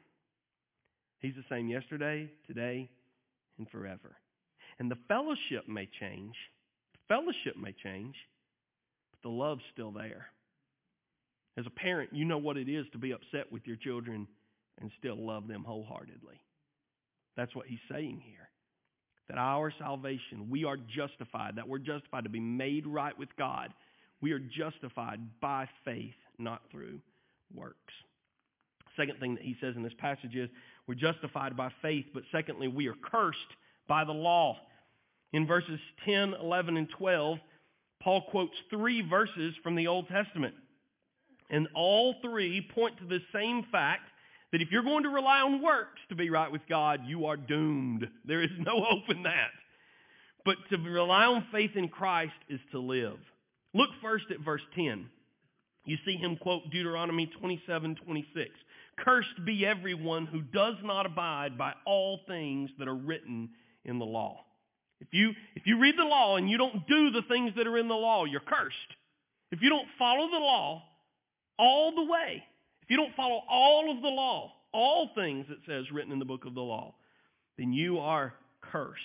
He's the same yesterday, today, and forever. And the fellowship may change. The fellowship may change, but the love's still there. As a parent, you know what it is to be upset with your children and still love them wholeheartedly. That's what He's saying here. That our salvation, we are justified, that we're justified to be made right with God. We are justified by faith, not through works. Second thing that he says in this passage is we're justified by faith, but secondly, we are cursed by the law. In verses ten, eleven, and twelve, Paul quotes three verses from the Old Testament. And all three point to the same fact that if you're going to rely on works to be right with God, you are doomed. There is no hope in that. But to rely on faith in Christ is to live. Look first at verse ten. You see him quote Deuteronomy twenty-seven twenty-six. Cursed be everyone who does not abide by all things that are written in the law. If you, if you read the law and you don't do the things that are in the law, you're cursed. If you don't follow the law all the way, if you don't follow all of the law, all things it says written in the book of the law, then you are cursed.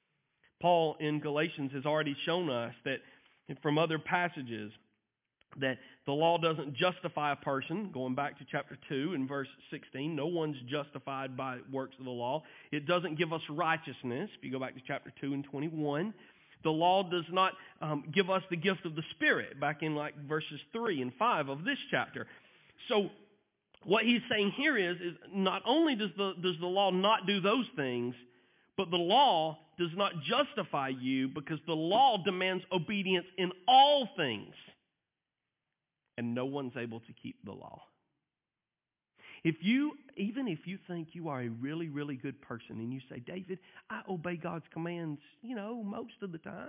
Paul in Galatians has already shown us that from other passages that the law doesn't justify a person. Going back to chapter two and verse sixteen, no one's justified by works of the law. It doesn't give us righteousness. If you go back to chapter two and twenty-one, the law does not um, give us the gift of the Spirit, back in like verses three and five of this chapter. So what he's saying here is, is not only does the, does the law not do those things, but the law does not justify you because the law demands obedience in all things. And no one's able to keep the law. If you, even if you think you are a really, really good person and you say, David, I obey God's commands, you know, most of the time,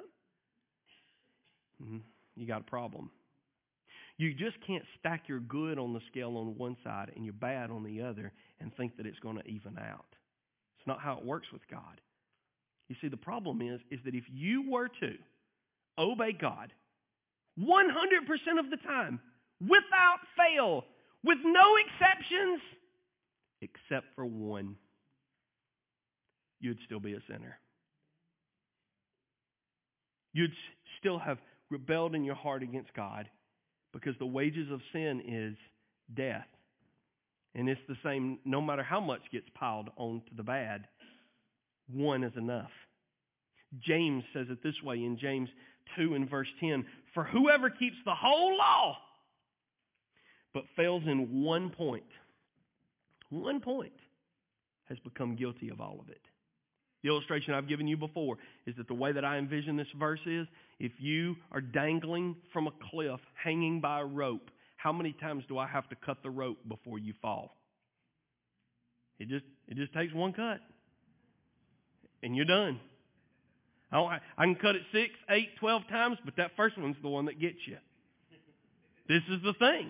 mm-hmm, you got a problem. You just can't stack your good on the scale on one side and your bad on the other and think that it's going to even out. It's not how it works with God. You see, the problem is, is that if you were to obey God one hundred percent of the time, without fail, with no exceptions, except for one, you'd still be a sinner. You'd still have rebelled in your heart against God because the wages of sin is death. And it's the same, no matter how much gets piled onto the bad, one is enough. James says it this way in James two and verse ten. For whoever keeps the whole law but fails in one point, one point, has become guilty of all of it. The illustration I've given you before is that the way that I envision this verse is, if you are dangling from a cliff, hanging by a rope, how many times do I have to cut the rope before you fall? It just it just takes one cut, and you're done. I, don't, I can cut it six, eight, twelve times, but that first one's the one that gets you. This is the thing.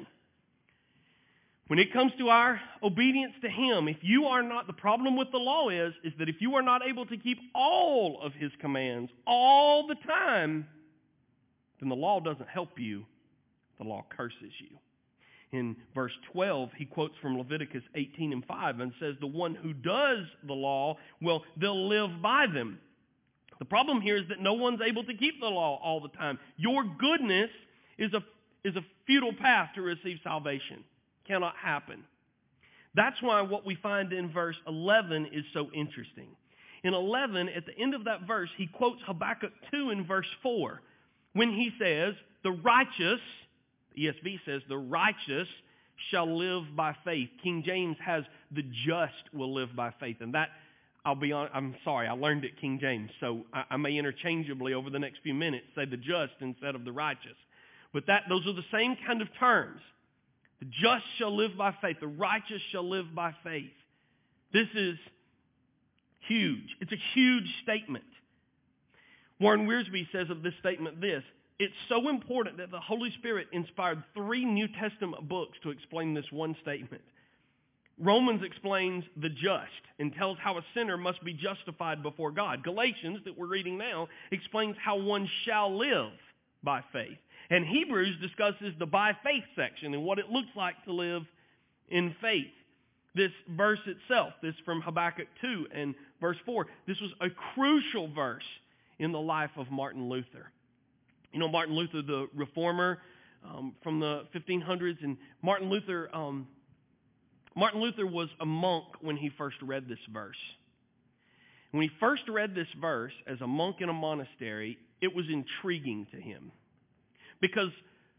When it comes to our obedience to Him, if you are not, the problem with the law is, is that if you are not able to keep all of His commands all the time, then the law doesn't help you. The law curses you. In verse twelve, he quotes from Leviticus eighteen and five and says, the one who does the law, well, they'll live by them. The problem here is that no one's able to keep the law all the time. Your goodness is a, is a futile path to receive salvation. Cannot happen. That's why what we find in verse eleven is so interesting. In eleven, at the end of that verse, he quotes Habakkuk two in verse four when he says, the righteous, E S V says, the righteous shall live by faith. King James has the just will live by faith. And that, I'll be on, I'm sorry, I learned it King James, so I, I may interchangeably over the next few minutes say the just instead of the righteous. But that those are the same kind of terms. The just shall live by faith. The righteous shall live by faith. This is huge. It's a huge statement. Warren Wiersbe says of this statement this: it's so important that the Holy Spirit inspired three New Testament books to explain this one statement. Romans explains the just and tells how a sinner must be justified before God. Galatians, that we're reading now, explains how one shall live by faith. And Hebrews discusses the by faith section and what it looks like to live in faith. This verse itself, this from Habakkuk two and verse four, this was a crucial verse in the life of Martin Luther. You know, Martin Luther, the reformer um, from the fifteen hundreds, and Martin Luther, um, Martin Luther was a monk when he first read this verse. When he first read this verse as a monk in a monastery, it was intriguing to him. Because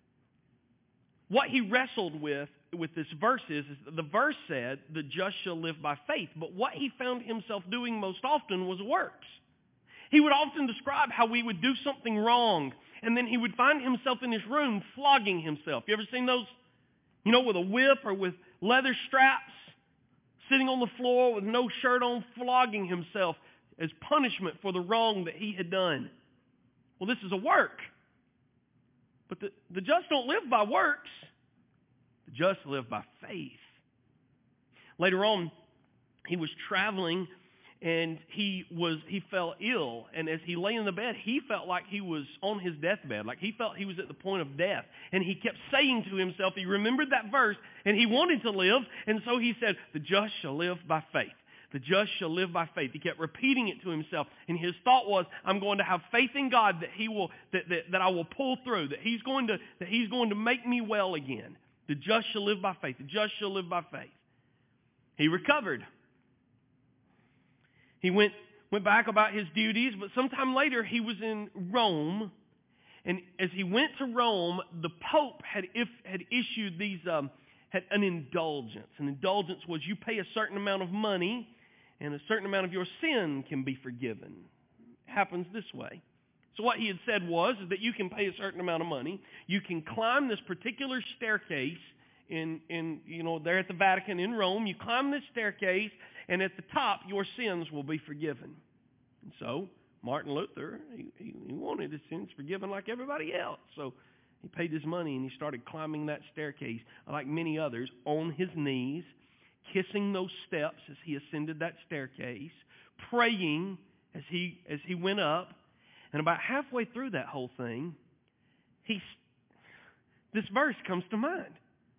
what he wrestled with with this verse is, is the verse said, the just shall live by faith. But what he found himself doing most often was works. He would often describe how we would do something wrong, and then he would find himself in his room flogging himself. You ever seen those, you know, with a whip or with leather straps, sitting on the floor with no shirt on, flogging himself as punishment for the wrong that he had done? Well, this is a work. But the, the just don't live by works. The just live by faith. Later on, he was traveling and he was he fell ill. And as he lay in the bed, he felt like he was on his deathbed. Like he felt he was at the point of death. And he kept saying to himself, he remembered that verse and he wanted to live. And so he said, the just shall live by faith. The just shall live by faith. He kept repeating it to himself. And his thought was, I'm going to have faith in God that he will that, that, that I will pull through, that he's going to that he's going to make me well again. The just shall live by faith. The just shall live by faith. He recovered. He went went back about his duties, but sometime later he was in Rome. And as he went to Rome, the Pope had if had issued these um, had an indulgence. An indulgence was you pay a certain amount of money and a certain amount of your sin can be forgiven. It happens this way. So what he had said was is that you can pay a certain amount of money. You can climb this particular staircase in, in you know, there at the Vatican in Rome. You climb this staircase, and at the top, your sins will be forgiven. And so Martin Luther, he, he, he wanted his sins forgiven like everybody else. So he paid his money, and he started climbing that staircase, like many others, on his knees, kissing those steps as he ascended that staircase, praying as he as he went up. And about halfway through that whole thing, he this verse comes to mind.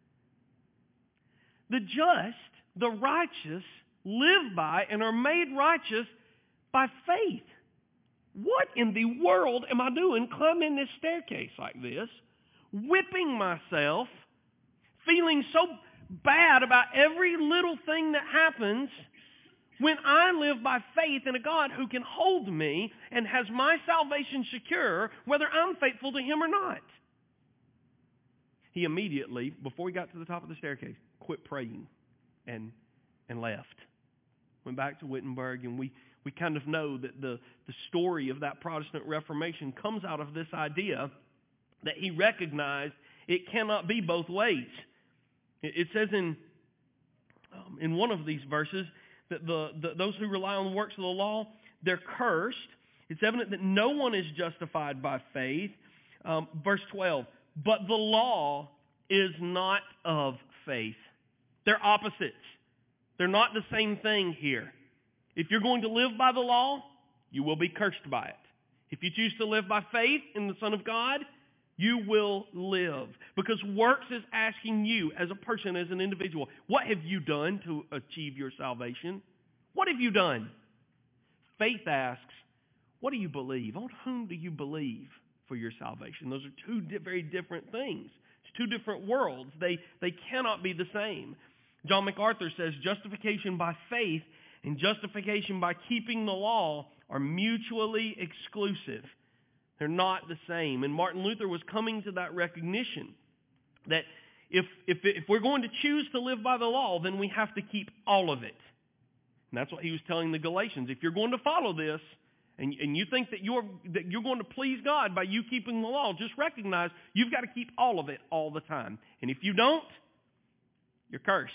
The just, the righteous, live by and are made righteous by faith. What in the world am I doing climbing this staircase like this, whipping myself, feeling so bad about every little thing that happens? When I live by faith in a God who can hold me and has my salvation secure, whether I'm faithful to Him or not. He immediately, before he got to the top of the staircase, quit praying and and left. Went back to Wittenberg, and we, we kind of know that the, the story of that Protestant Reformation comes out of this idea that he recognized it cannot be both ways. It, it says in, um, in one of these verses that the, the those who rely on the works of the law, they're cursed. It's evident that no one is justified by faith. Um, verse twelve, but the law is not of faith. They're opposites. They're not the same thing here. If you're going to live by the law, you will be cursed by it. If you choose to live by faith in the Son of God, you will live. Because works is asking you as a person, as an individual, what have you done to achieve your salvation? What have you done? Faith asks, what do you believe? On whom do you believe for your salvation? Those are two di- very different things. It's two different worlds. They, they cannot be the same. John MacArthur says justification by faith and justification by keeping the law are mutually exclusive. They're not the same. And Martin Luther was coming to that recognition that if, if, if we're going to choose to live by the law, then we have to keep all of it. And that's what he was telling the Galatians. If you're going to follow this, and, and you think that you're, that you're going to please God by you keeping the law, just recognize you've got to keep all of it all the time. And if you don't, you're cursed.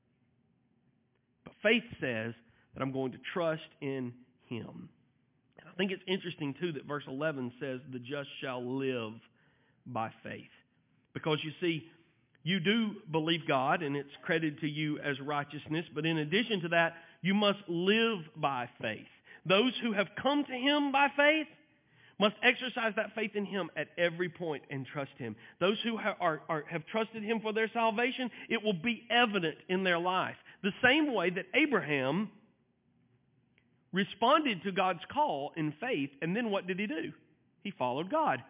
But faith says that I'm going to trust in Him. And I think it's interesting, too, that verse eleven says, the just shall live by faith. Because, you see, you do believe God, and it's credited to you as righteousness. But in addition to that, you must live by faith. Those who have come to Him by faith must exercise that faith in Him at every point and trust Him. Those who ha- are, are, have trusted Him for their salvation, it will be evident in their life. The same way that Abraham responded to God's call in faith, and then what did he do? He followed God.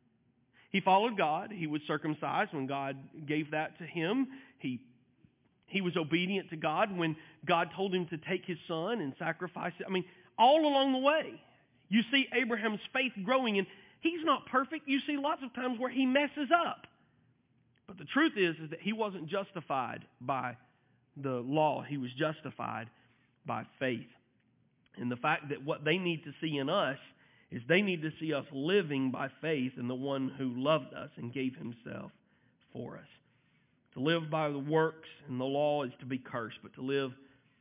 He followed God. He was circumcised when God gave that to him. He, he was obedient to God when God told him to take his son and sacrifice it. I mean, all along the way, you see Abraham's faith growing, and he's not perfect. You see lots of times where he messes up. But the truth is, is that he wasn't justified by the law. He was justified by faith. And the fact that what they need to see in us is they need to see us living by faith in the one who loved us and gave himself for us. To live by the works and the law is to be cursed, but to live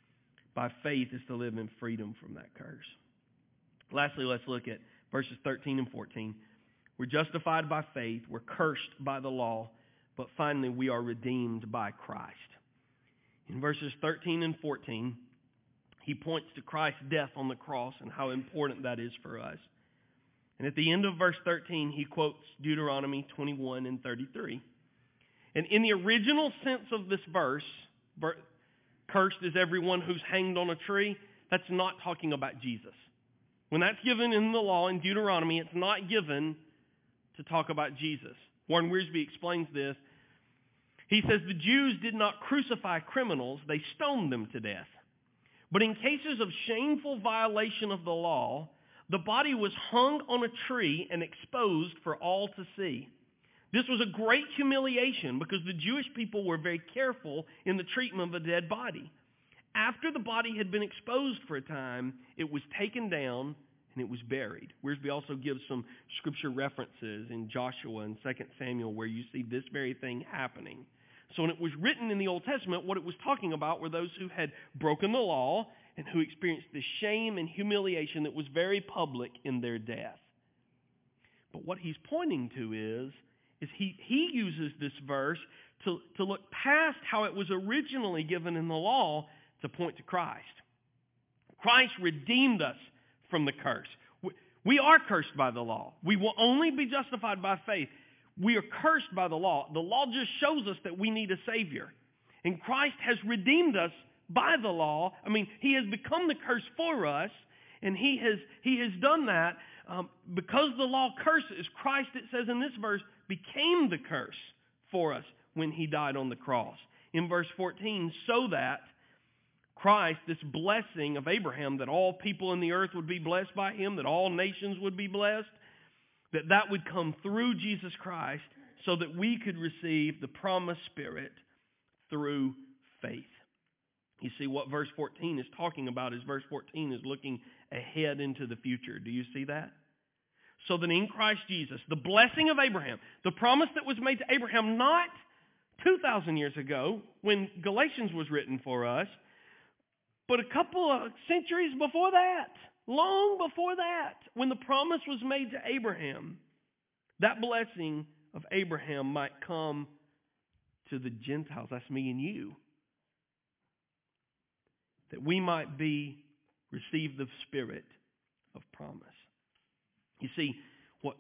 by faith is to live in freedom from that curse. Lastly, let's look at verses thirteen and fourteen. We're justified by faith, we're cursed by the law, but finally we are redeemed by Christ. In verses thirteen and fourteen, he points to Christ's death on the cross and how important that is for us. And at the end of verse thirteen, he quotes Deuteronomy twenty-one and thirty-three. And in the original sense of this verse, cursed is everyone who's hanged on a tree, that's not talking about Jesus. When that's given in the law in Deuteronomy, it's not given to talk about Jesus. Warren Wiersbe explains this. He says the Jews did not crucify criminals, they stoned them to death. But in cases of shameful violation of the law, the body was hung on a tree and exposed for all to see. This was a great humiliation because the Jewish people were very careful in the treatment of a dead body. After the body had been exposed for a time, it was taken down and it was buried. Wiersbe also gives some scripture references in Joshua and Second Samuel where you see this very thing happening. So when it was written in the Old Testament, what it was talking about were those who had broken the law and who experienced the shame and humiliation that was very public in their death. But what he's pointing to is, is he, he uses this verse to, to look past how it was originally given in the law to point to Christ. Christ redeemed us from the curse. We, we are cursed by the law. We will only be justified by faith. We are cursed by the law. The law just shows us that we need a Savior. And Christ has redeemed us by the law. I mean, He has become the curse for us, and He has He has done that um, because the law curses. Christ, it says in this verse, became the curse for us when He died on the cross. In verse fourteen, so that Christ, this blessing of Abraham, that all people in the earth would be blessed by him, that all nations would be blessed, that that would come through Jesus Christ so that we could receive the promised Spirit through faith. You see, what verse fourteen is talking about is verse fourteen is looking ahead into the future. Do you see that? So that in Christ Jesus, the blessing of Abraham, the promise that was made to Abraham not two thousand years ago when Galatians was written for us, but a couple of centuries before that, long before that, when the promise was made to Abraham, that blessing of Abraham might come to the Gentiles. That's me and you. That we might be, receive the Spirit of promise. You see, what,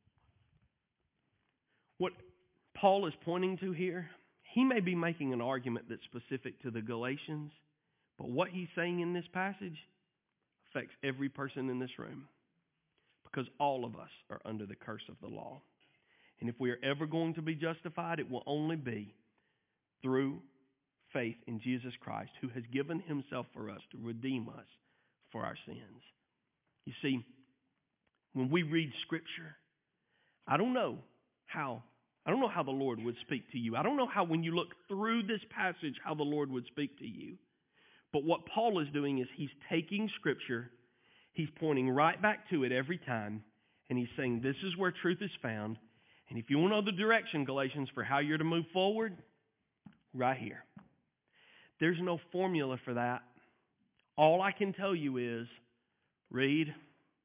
what Paul is pointing to here, he may be making an argument that's specific to the Galatians, but what he's saying in this passage affects every person in this room, because all of us are under the curse of the law. And if we are ever going to be justified, it will only be through faith in Jesus Christ, who has given himself for us to redeem us for our sins. You see, when we read Scripture, I don't know how, I don't know how the Lord would speak to you. I don't know how, when you look through this passage, how the Lord would speak to you. But what Paul is doing is he's taking Scripture, he's pointing right back to it every time, and he's saying this is where truth is found. And if you want to know the direction, Galatians, for how you're to move forward, right here. There's no formula for that. All I can tell you is read,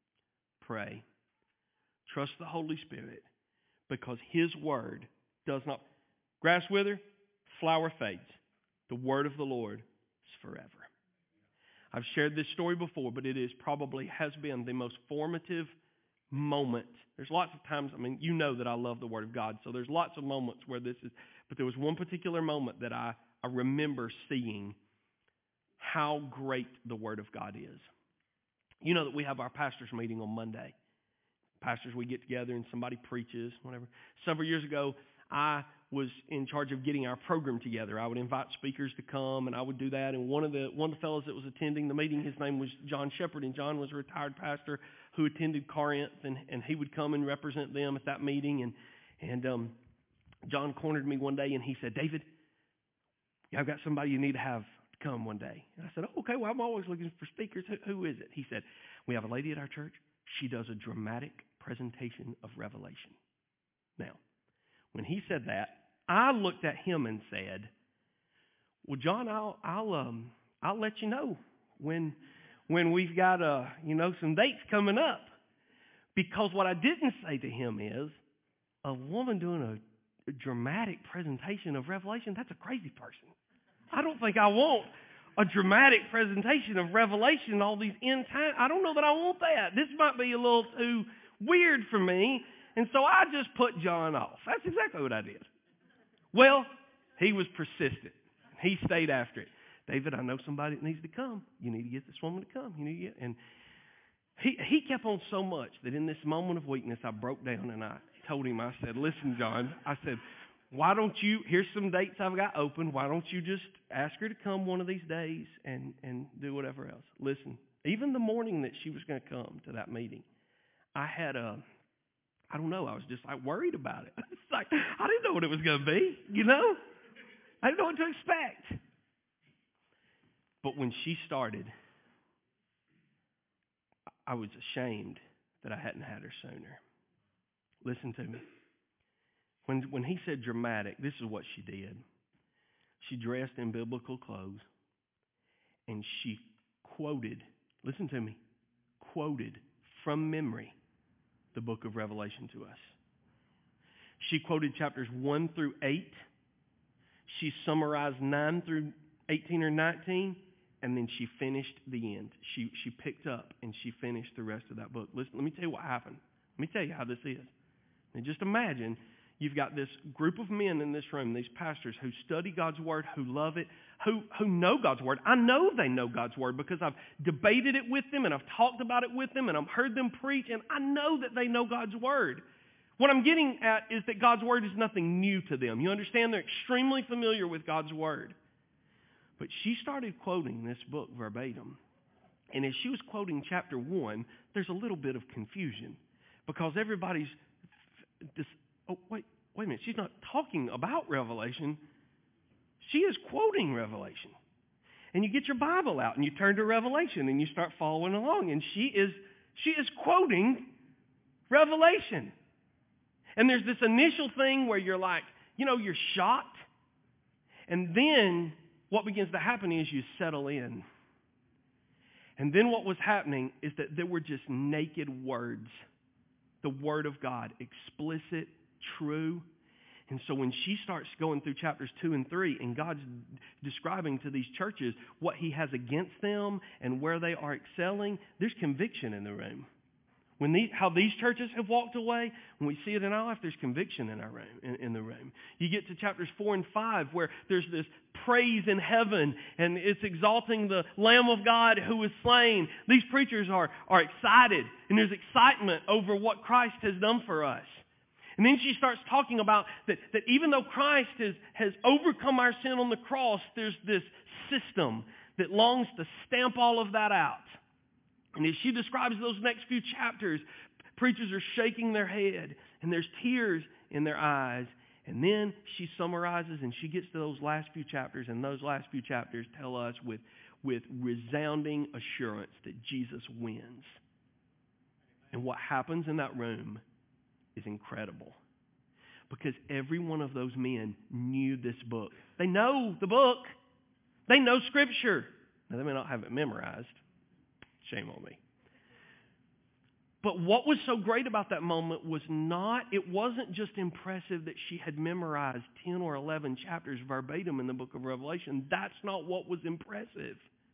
pray, trust the Holy Spirit, because His Word does not... Grass wither, flower fades. The Word of the Lord is forever. I've shared this story before, but it is probably has been the most formative moment. There's lots of times, I mean, you know that I love the Word of God, so there's lots of moments where this is... But there was one particular moment that I, I remember seeing how great the Word of God is. You know that we have our pastors' meeting on Monday. Pastors, we get together and somebody preaches, whatever. Several years ago, I was in charge of getting our program together. I would invite speakers to come, and I would do that. And one of the one of the fellows that was attending the meeting, his name was John Shepard, and John was a retired pastor who attended Corinth, and, and he would come and represent them at that meeting. And and um, John cornered me one day, and he said, "David, I've got somebody you need to have to come one day." And I said, "Oh, okay, well, I'm always looking for speakers. Who, who is it?" He said, "We have a lady at our church. She does a dramatic presentation of Revelation." Now, when he said that, I looked at him and said, "Well, John, I'll I'll um I'll let you know when when we've got uh you know some dates coming up." Because what I didn't say to him is, a woman doing a, a dramatic presentation of Revelation, that's a crazy person. I don't think I want a dramatic presentation of Revelation and all these end times. I don't know that I want that. This might be a little too weird for me. And so I just put John off. That's exactly what I did. Well, he was persistent. He stayed after it. "David, I know somebody that needs to come. You need to get this woman to come. You need to get..." And he he kept on so much that in this moment of weakness, I broke down and I told him, I said, "Listen, John," I said, "why don't you, here's some dates I've got open. Why don't you just ask her to come one of these days and, and do whatever else?" Listen, even the morning that she was going to come to that meeting, I had a... I don't know, I was just like worried about it. It's like, I didn't know what it was going to be, you know? I didn't know what to expect. But when she started, I was ashamed that I hadn't had her sooner. Listen to me. When when he said dramatic, this is what she did. She dressed in biblical clothes, and she quoted, listen to me, quoted from memory the book of Revelation to us. She quoted chapters one through eight. She summarized nine through eighteen or nineteen, and then she finished the end. She she picked up and she finished the rest of that book. Listen, let me tell you what happened. Let me tell you how this is. And just imagine you've got this group of men in this room, these pastors who study God's Word, who love it, who, who know God's Word. I know they know God's Word because I've debated it with them and I've talked about it with them and I've heard them preach, and I know that they know God's Word. What I'm getting at is that God's Word is nothing new to them. You understand? They're extremely familiar with God's Word. But she started quoting this book verbatim. And as she was quoting chapter one, there's a little bit of confusion because everybody's this, oh, wait, wait a minute. She's not talking about Revelation. She is quoting Revelation. And you get your Bible out and you turn to Revelation and you start following along. And she is, she is quoting Revelation. And there's this initial thing where you're like, you know, you're shocked. And then what begins to happen is you settle in. And then what was happening is that there were just naked words. The Word of God, explicit, true. And so when she starts going through chapters two and three, and God's describing to these churches what He has against them and where they are excelling, there's conviction in the room. When these, how these churches have walked away, when we see it in our life, there's conviction in our room, in, in the room. You get to chapters four and five where there's this praise in heaven and it's exalting the Lamb of God who was slain. These preachers are, are excited and there's excitement over what Christ has done for us. And then she starts talking about that, that even though Christ has, has overcome our sin on the cross, there's this system that longs to stamp all of that out. And as she describes those next few chapters, preachers are shaking their head and there's tears in their eyes. And then she summarizes and she gets to those last few chapters, and those last few chapters tell us with, with resounding assurance that Jesus wins. And what happens in that room is incredible. Because every one of those men knew this book. They know the book. They know Scripture. Now, they may not have it memorized. Shame on me. But what was so great about that moment was not, it wasn't just impressive that she had memorized ten or eleven chapters verbatim in the book of Revelation. That's not what was impressive.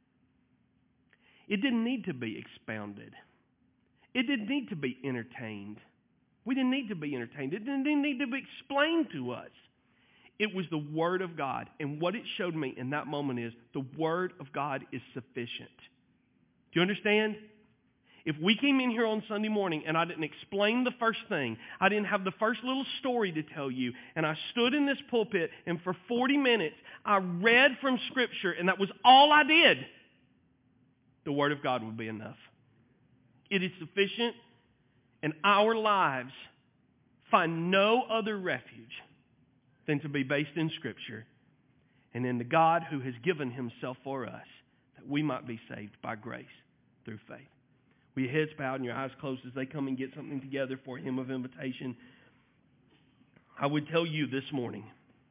It didn't need to be expounded. It didn't need to be entertained. We didn't need to be entertained. It didn't need to be explained to us. It was the Word of God. And what it showed me in that moment is the Word of God is sufficient. Do you understand? If we came in here on Sunday morning and I didn't explain the first thing, I didn't have the first little story to tell you, and I stood in this pulpit and for forty minutes I read from Scripture and that was all I did, the Word of God would be enough. It is sufficient, and our lives find no other refuge than to be based in Scripture and in the God who has given Himself for us that we might be saved by grace through faith. With your heads bowed and your eyes closed as they come and get something together for a hymn of invitation, I would tell you this morning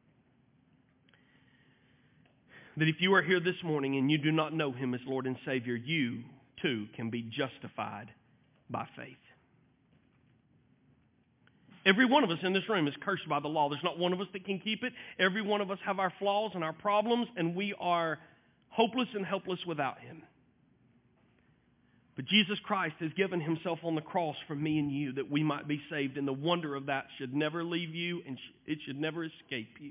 that if you are here this morning and you do not know Him as Lord and Savior, you too can be justified by faith. Every one of us in this room is cursed by the law. There's not one of us that can keep it. Every one of us have our flaws and our problems, and we are hopeless and helpless without Him. But Jesus Christ has given Himself on the cross for me and you that we might be saved, and the wonder of that should never leave you and it should never escape you.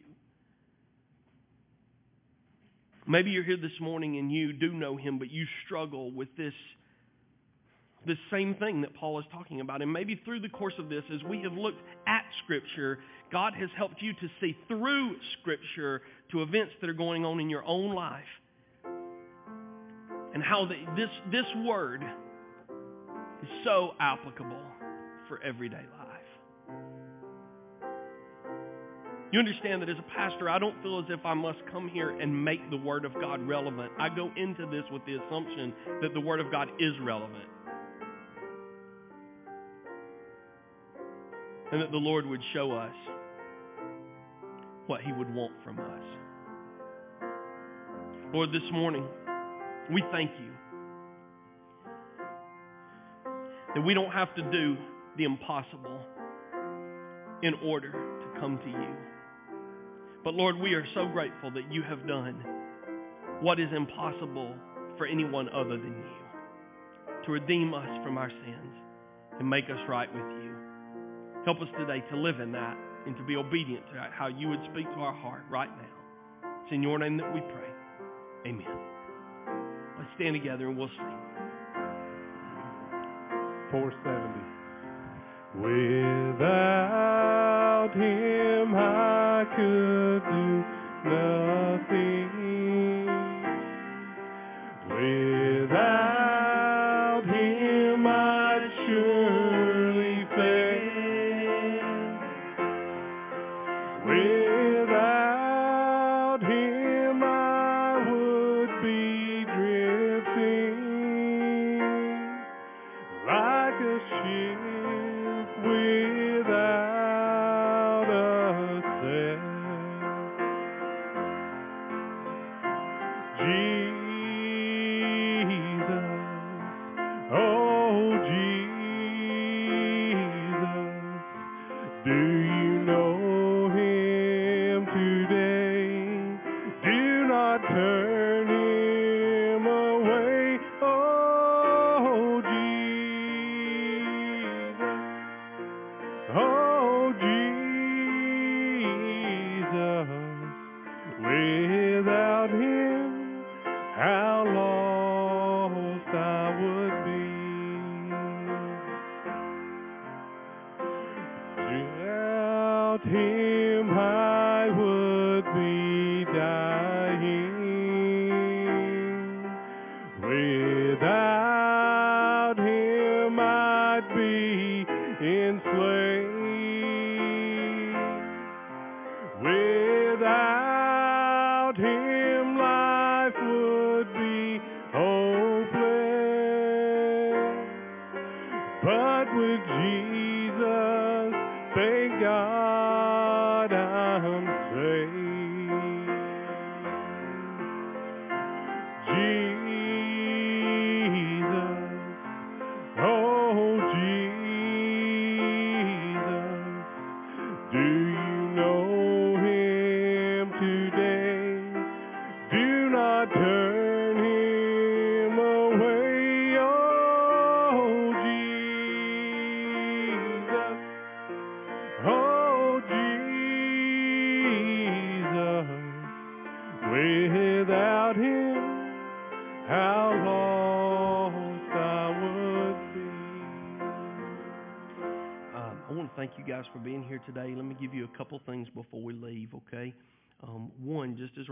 Maybe you're here this morning and you do know Him, but you struggle with this, this same thing that Paul is talking about. And maybe through the course of this, as we have looked at Scripture, God has helped you to see through Scripture to events that are going on in your own life. And how the, this, this word is so applicable for everyday life. You understand that as a pastor, I don't feel as if I must come here and make the Word of God relevant. I go into this with the assumption that the Word of God is relevant. And that the Lord would show us what He would want from us. Lord, this morning, we thank You that we don't have to do the impossible in order to come to You. But Lord, we are so grateful that You have done what is impossible for anyone other than You, to redeem us from our sins and make us right with You. Help us today to live in that and to be obedient to how You would speak to our heart right now. It's in Your name that we pray. Amen. Let's stand together and we'll sing. four seventy. Without Him I could do nothing. Without him I would be drifting like a ship without a sail. Jesus, oh Jesus, do you know him today? Do not turn him away. Oh Jesus, oh Jesus, without him, how lost I would be. Without him I would be dying. Without him I'd be enslaved. Without him life would be hopeless. But with Jesus, thank God I'm saved. Jesus, oh Jesus, do you know him today? Do not turn him away. Oh Jesus, oh Jesus, without him, how lost I would be. Um, I want to thank you guys for being here today. Let me give you a couple things before we leave, okay? Um, one, just as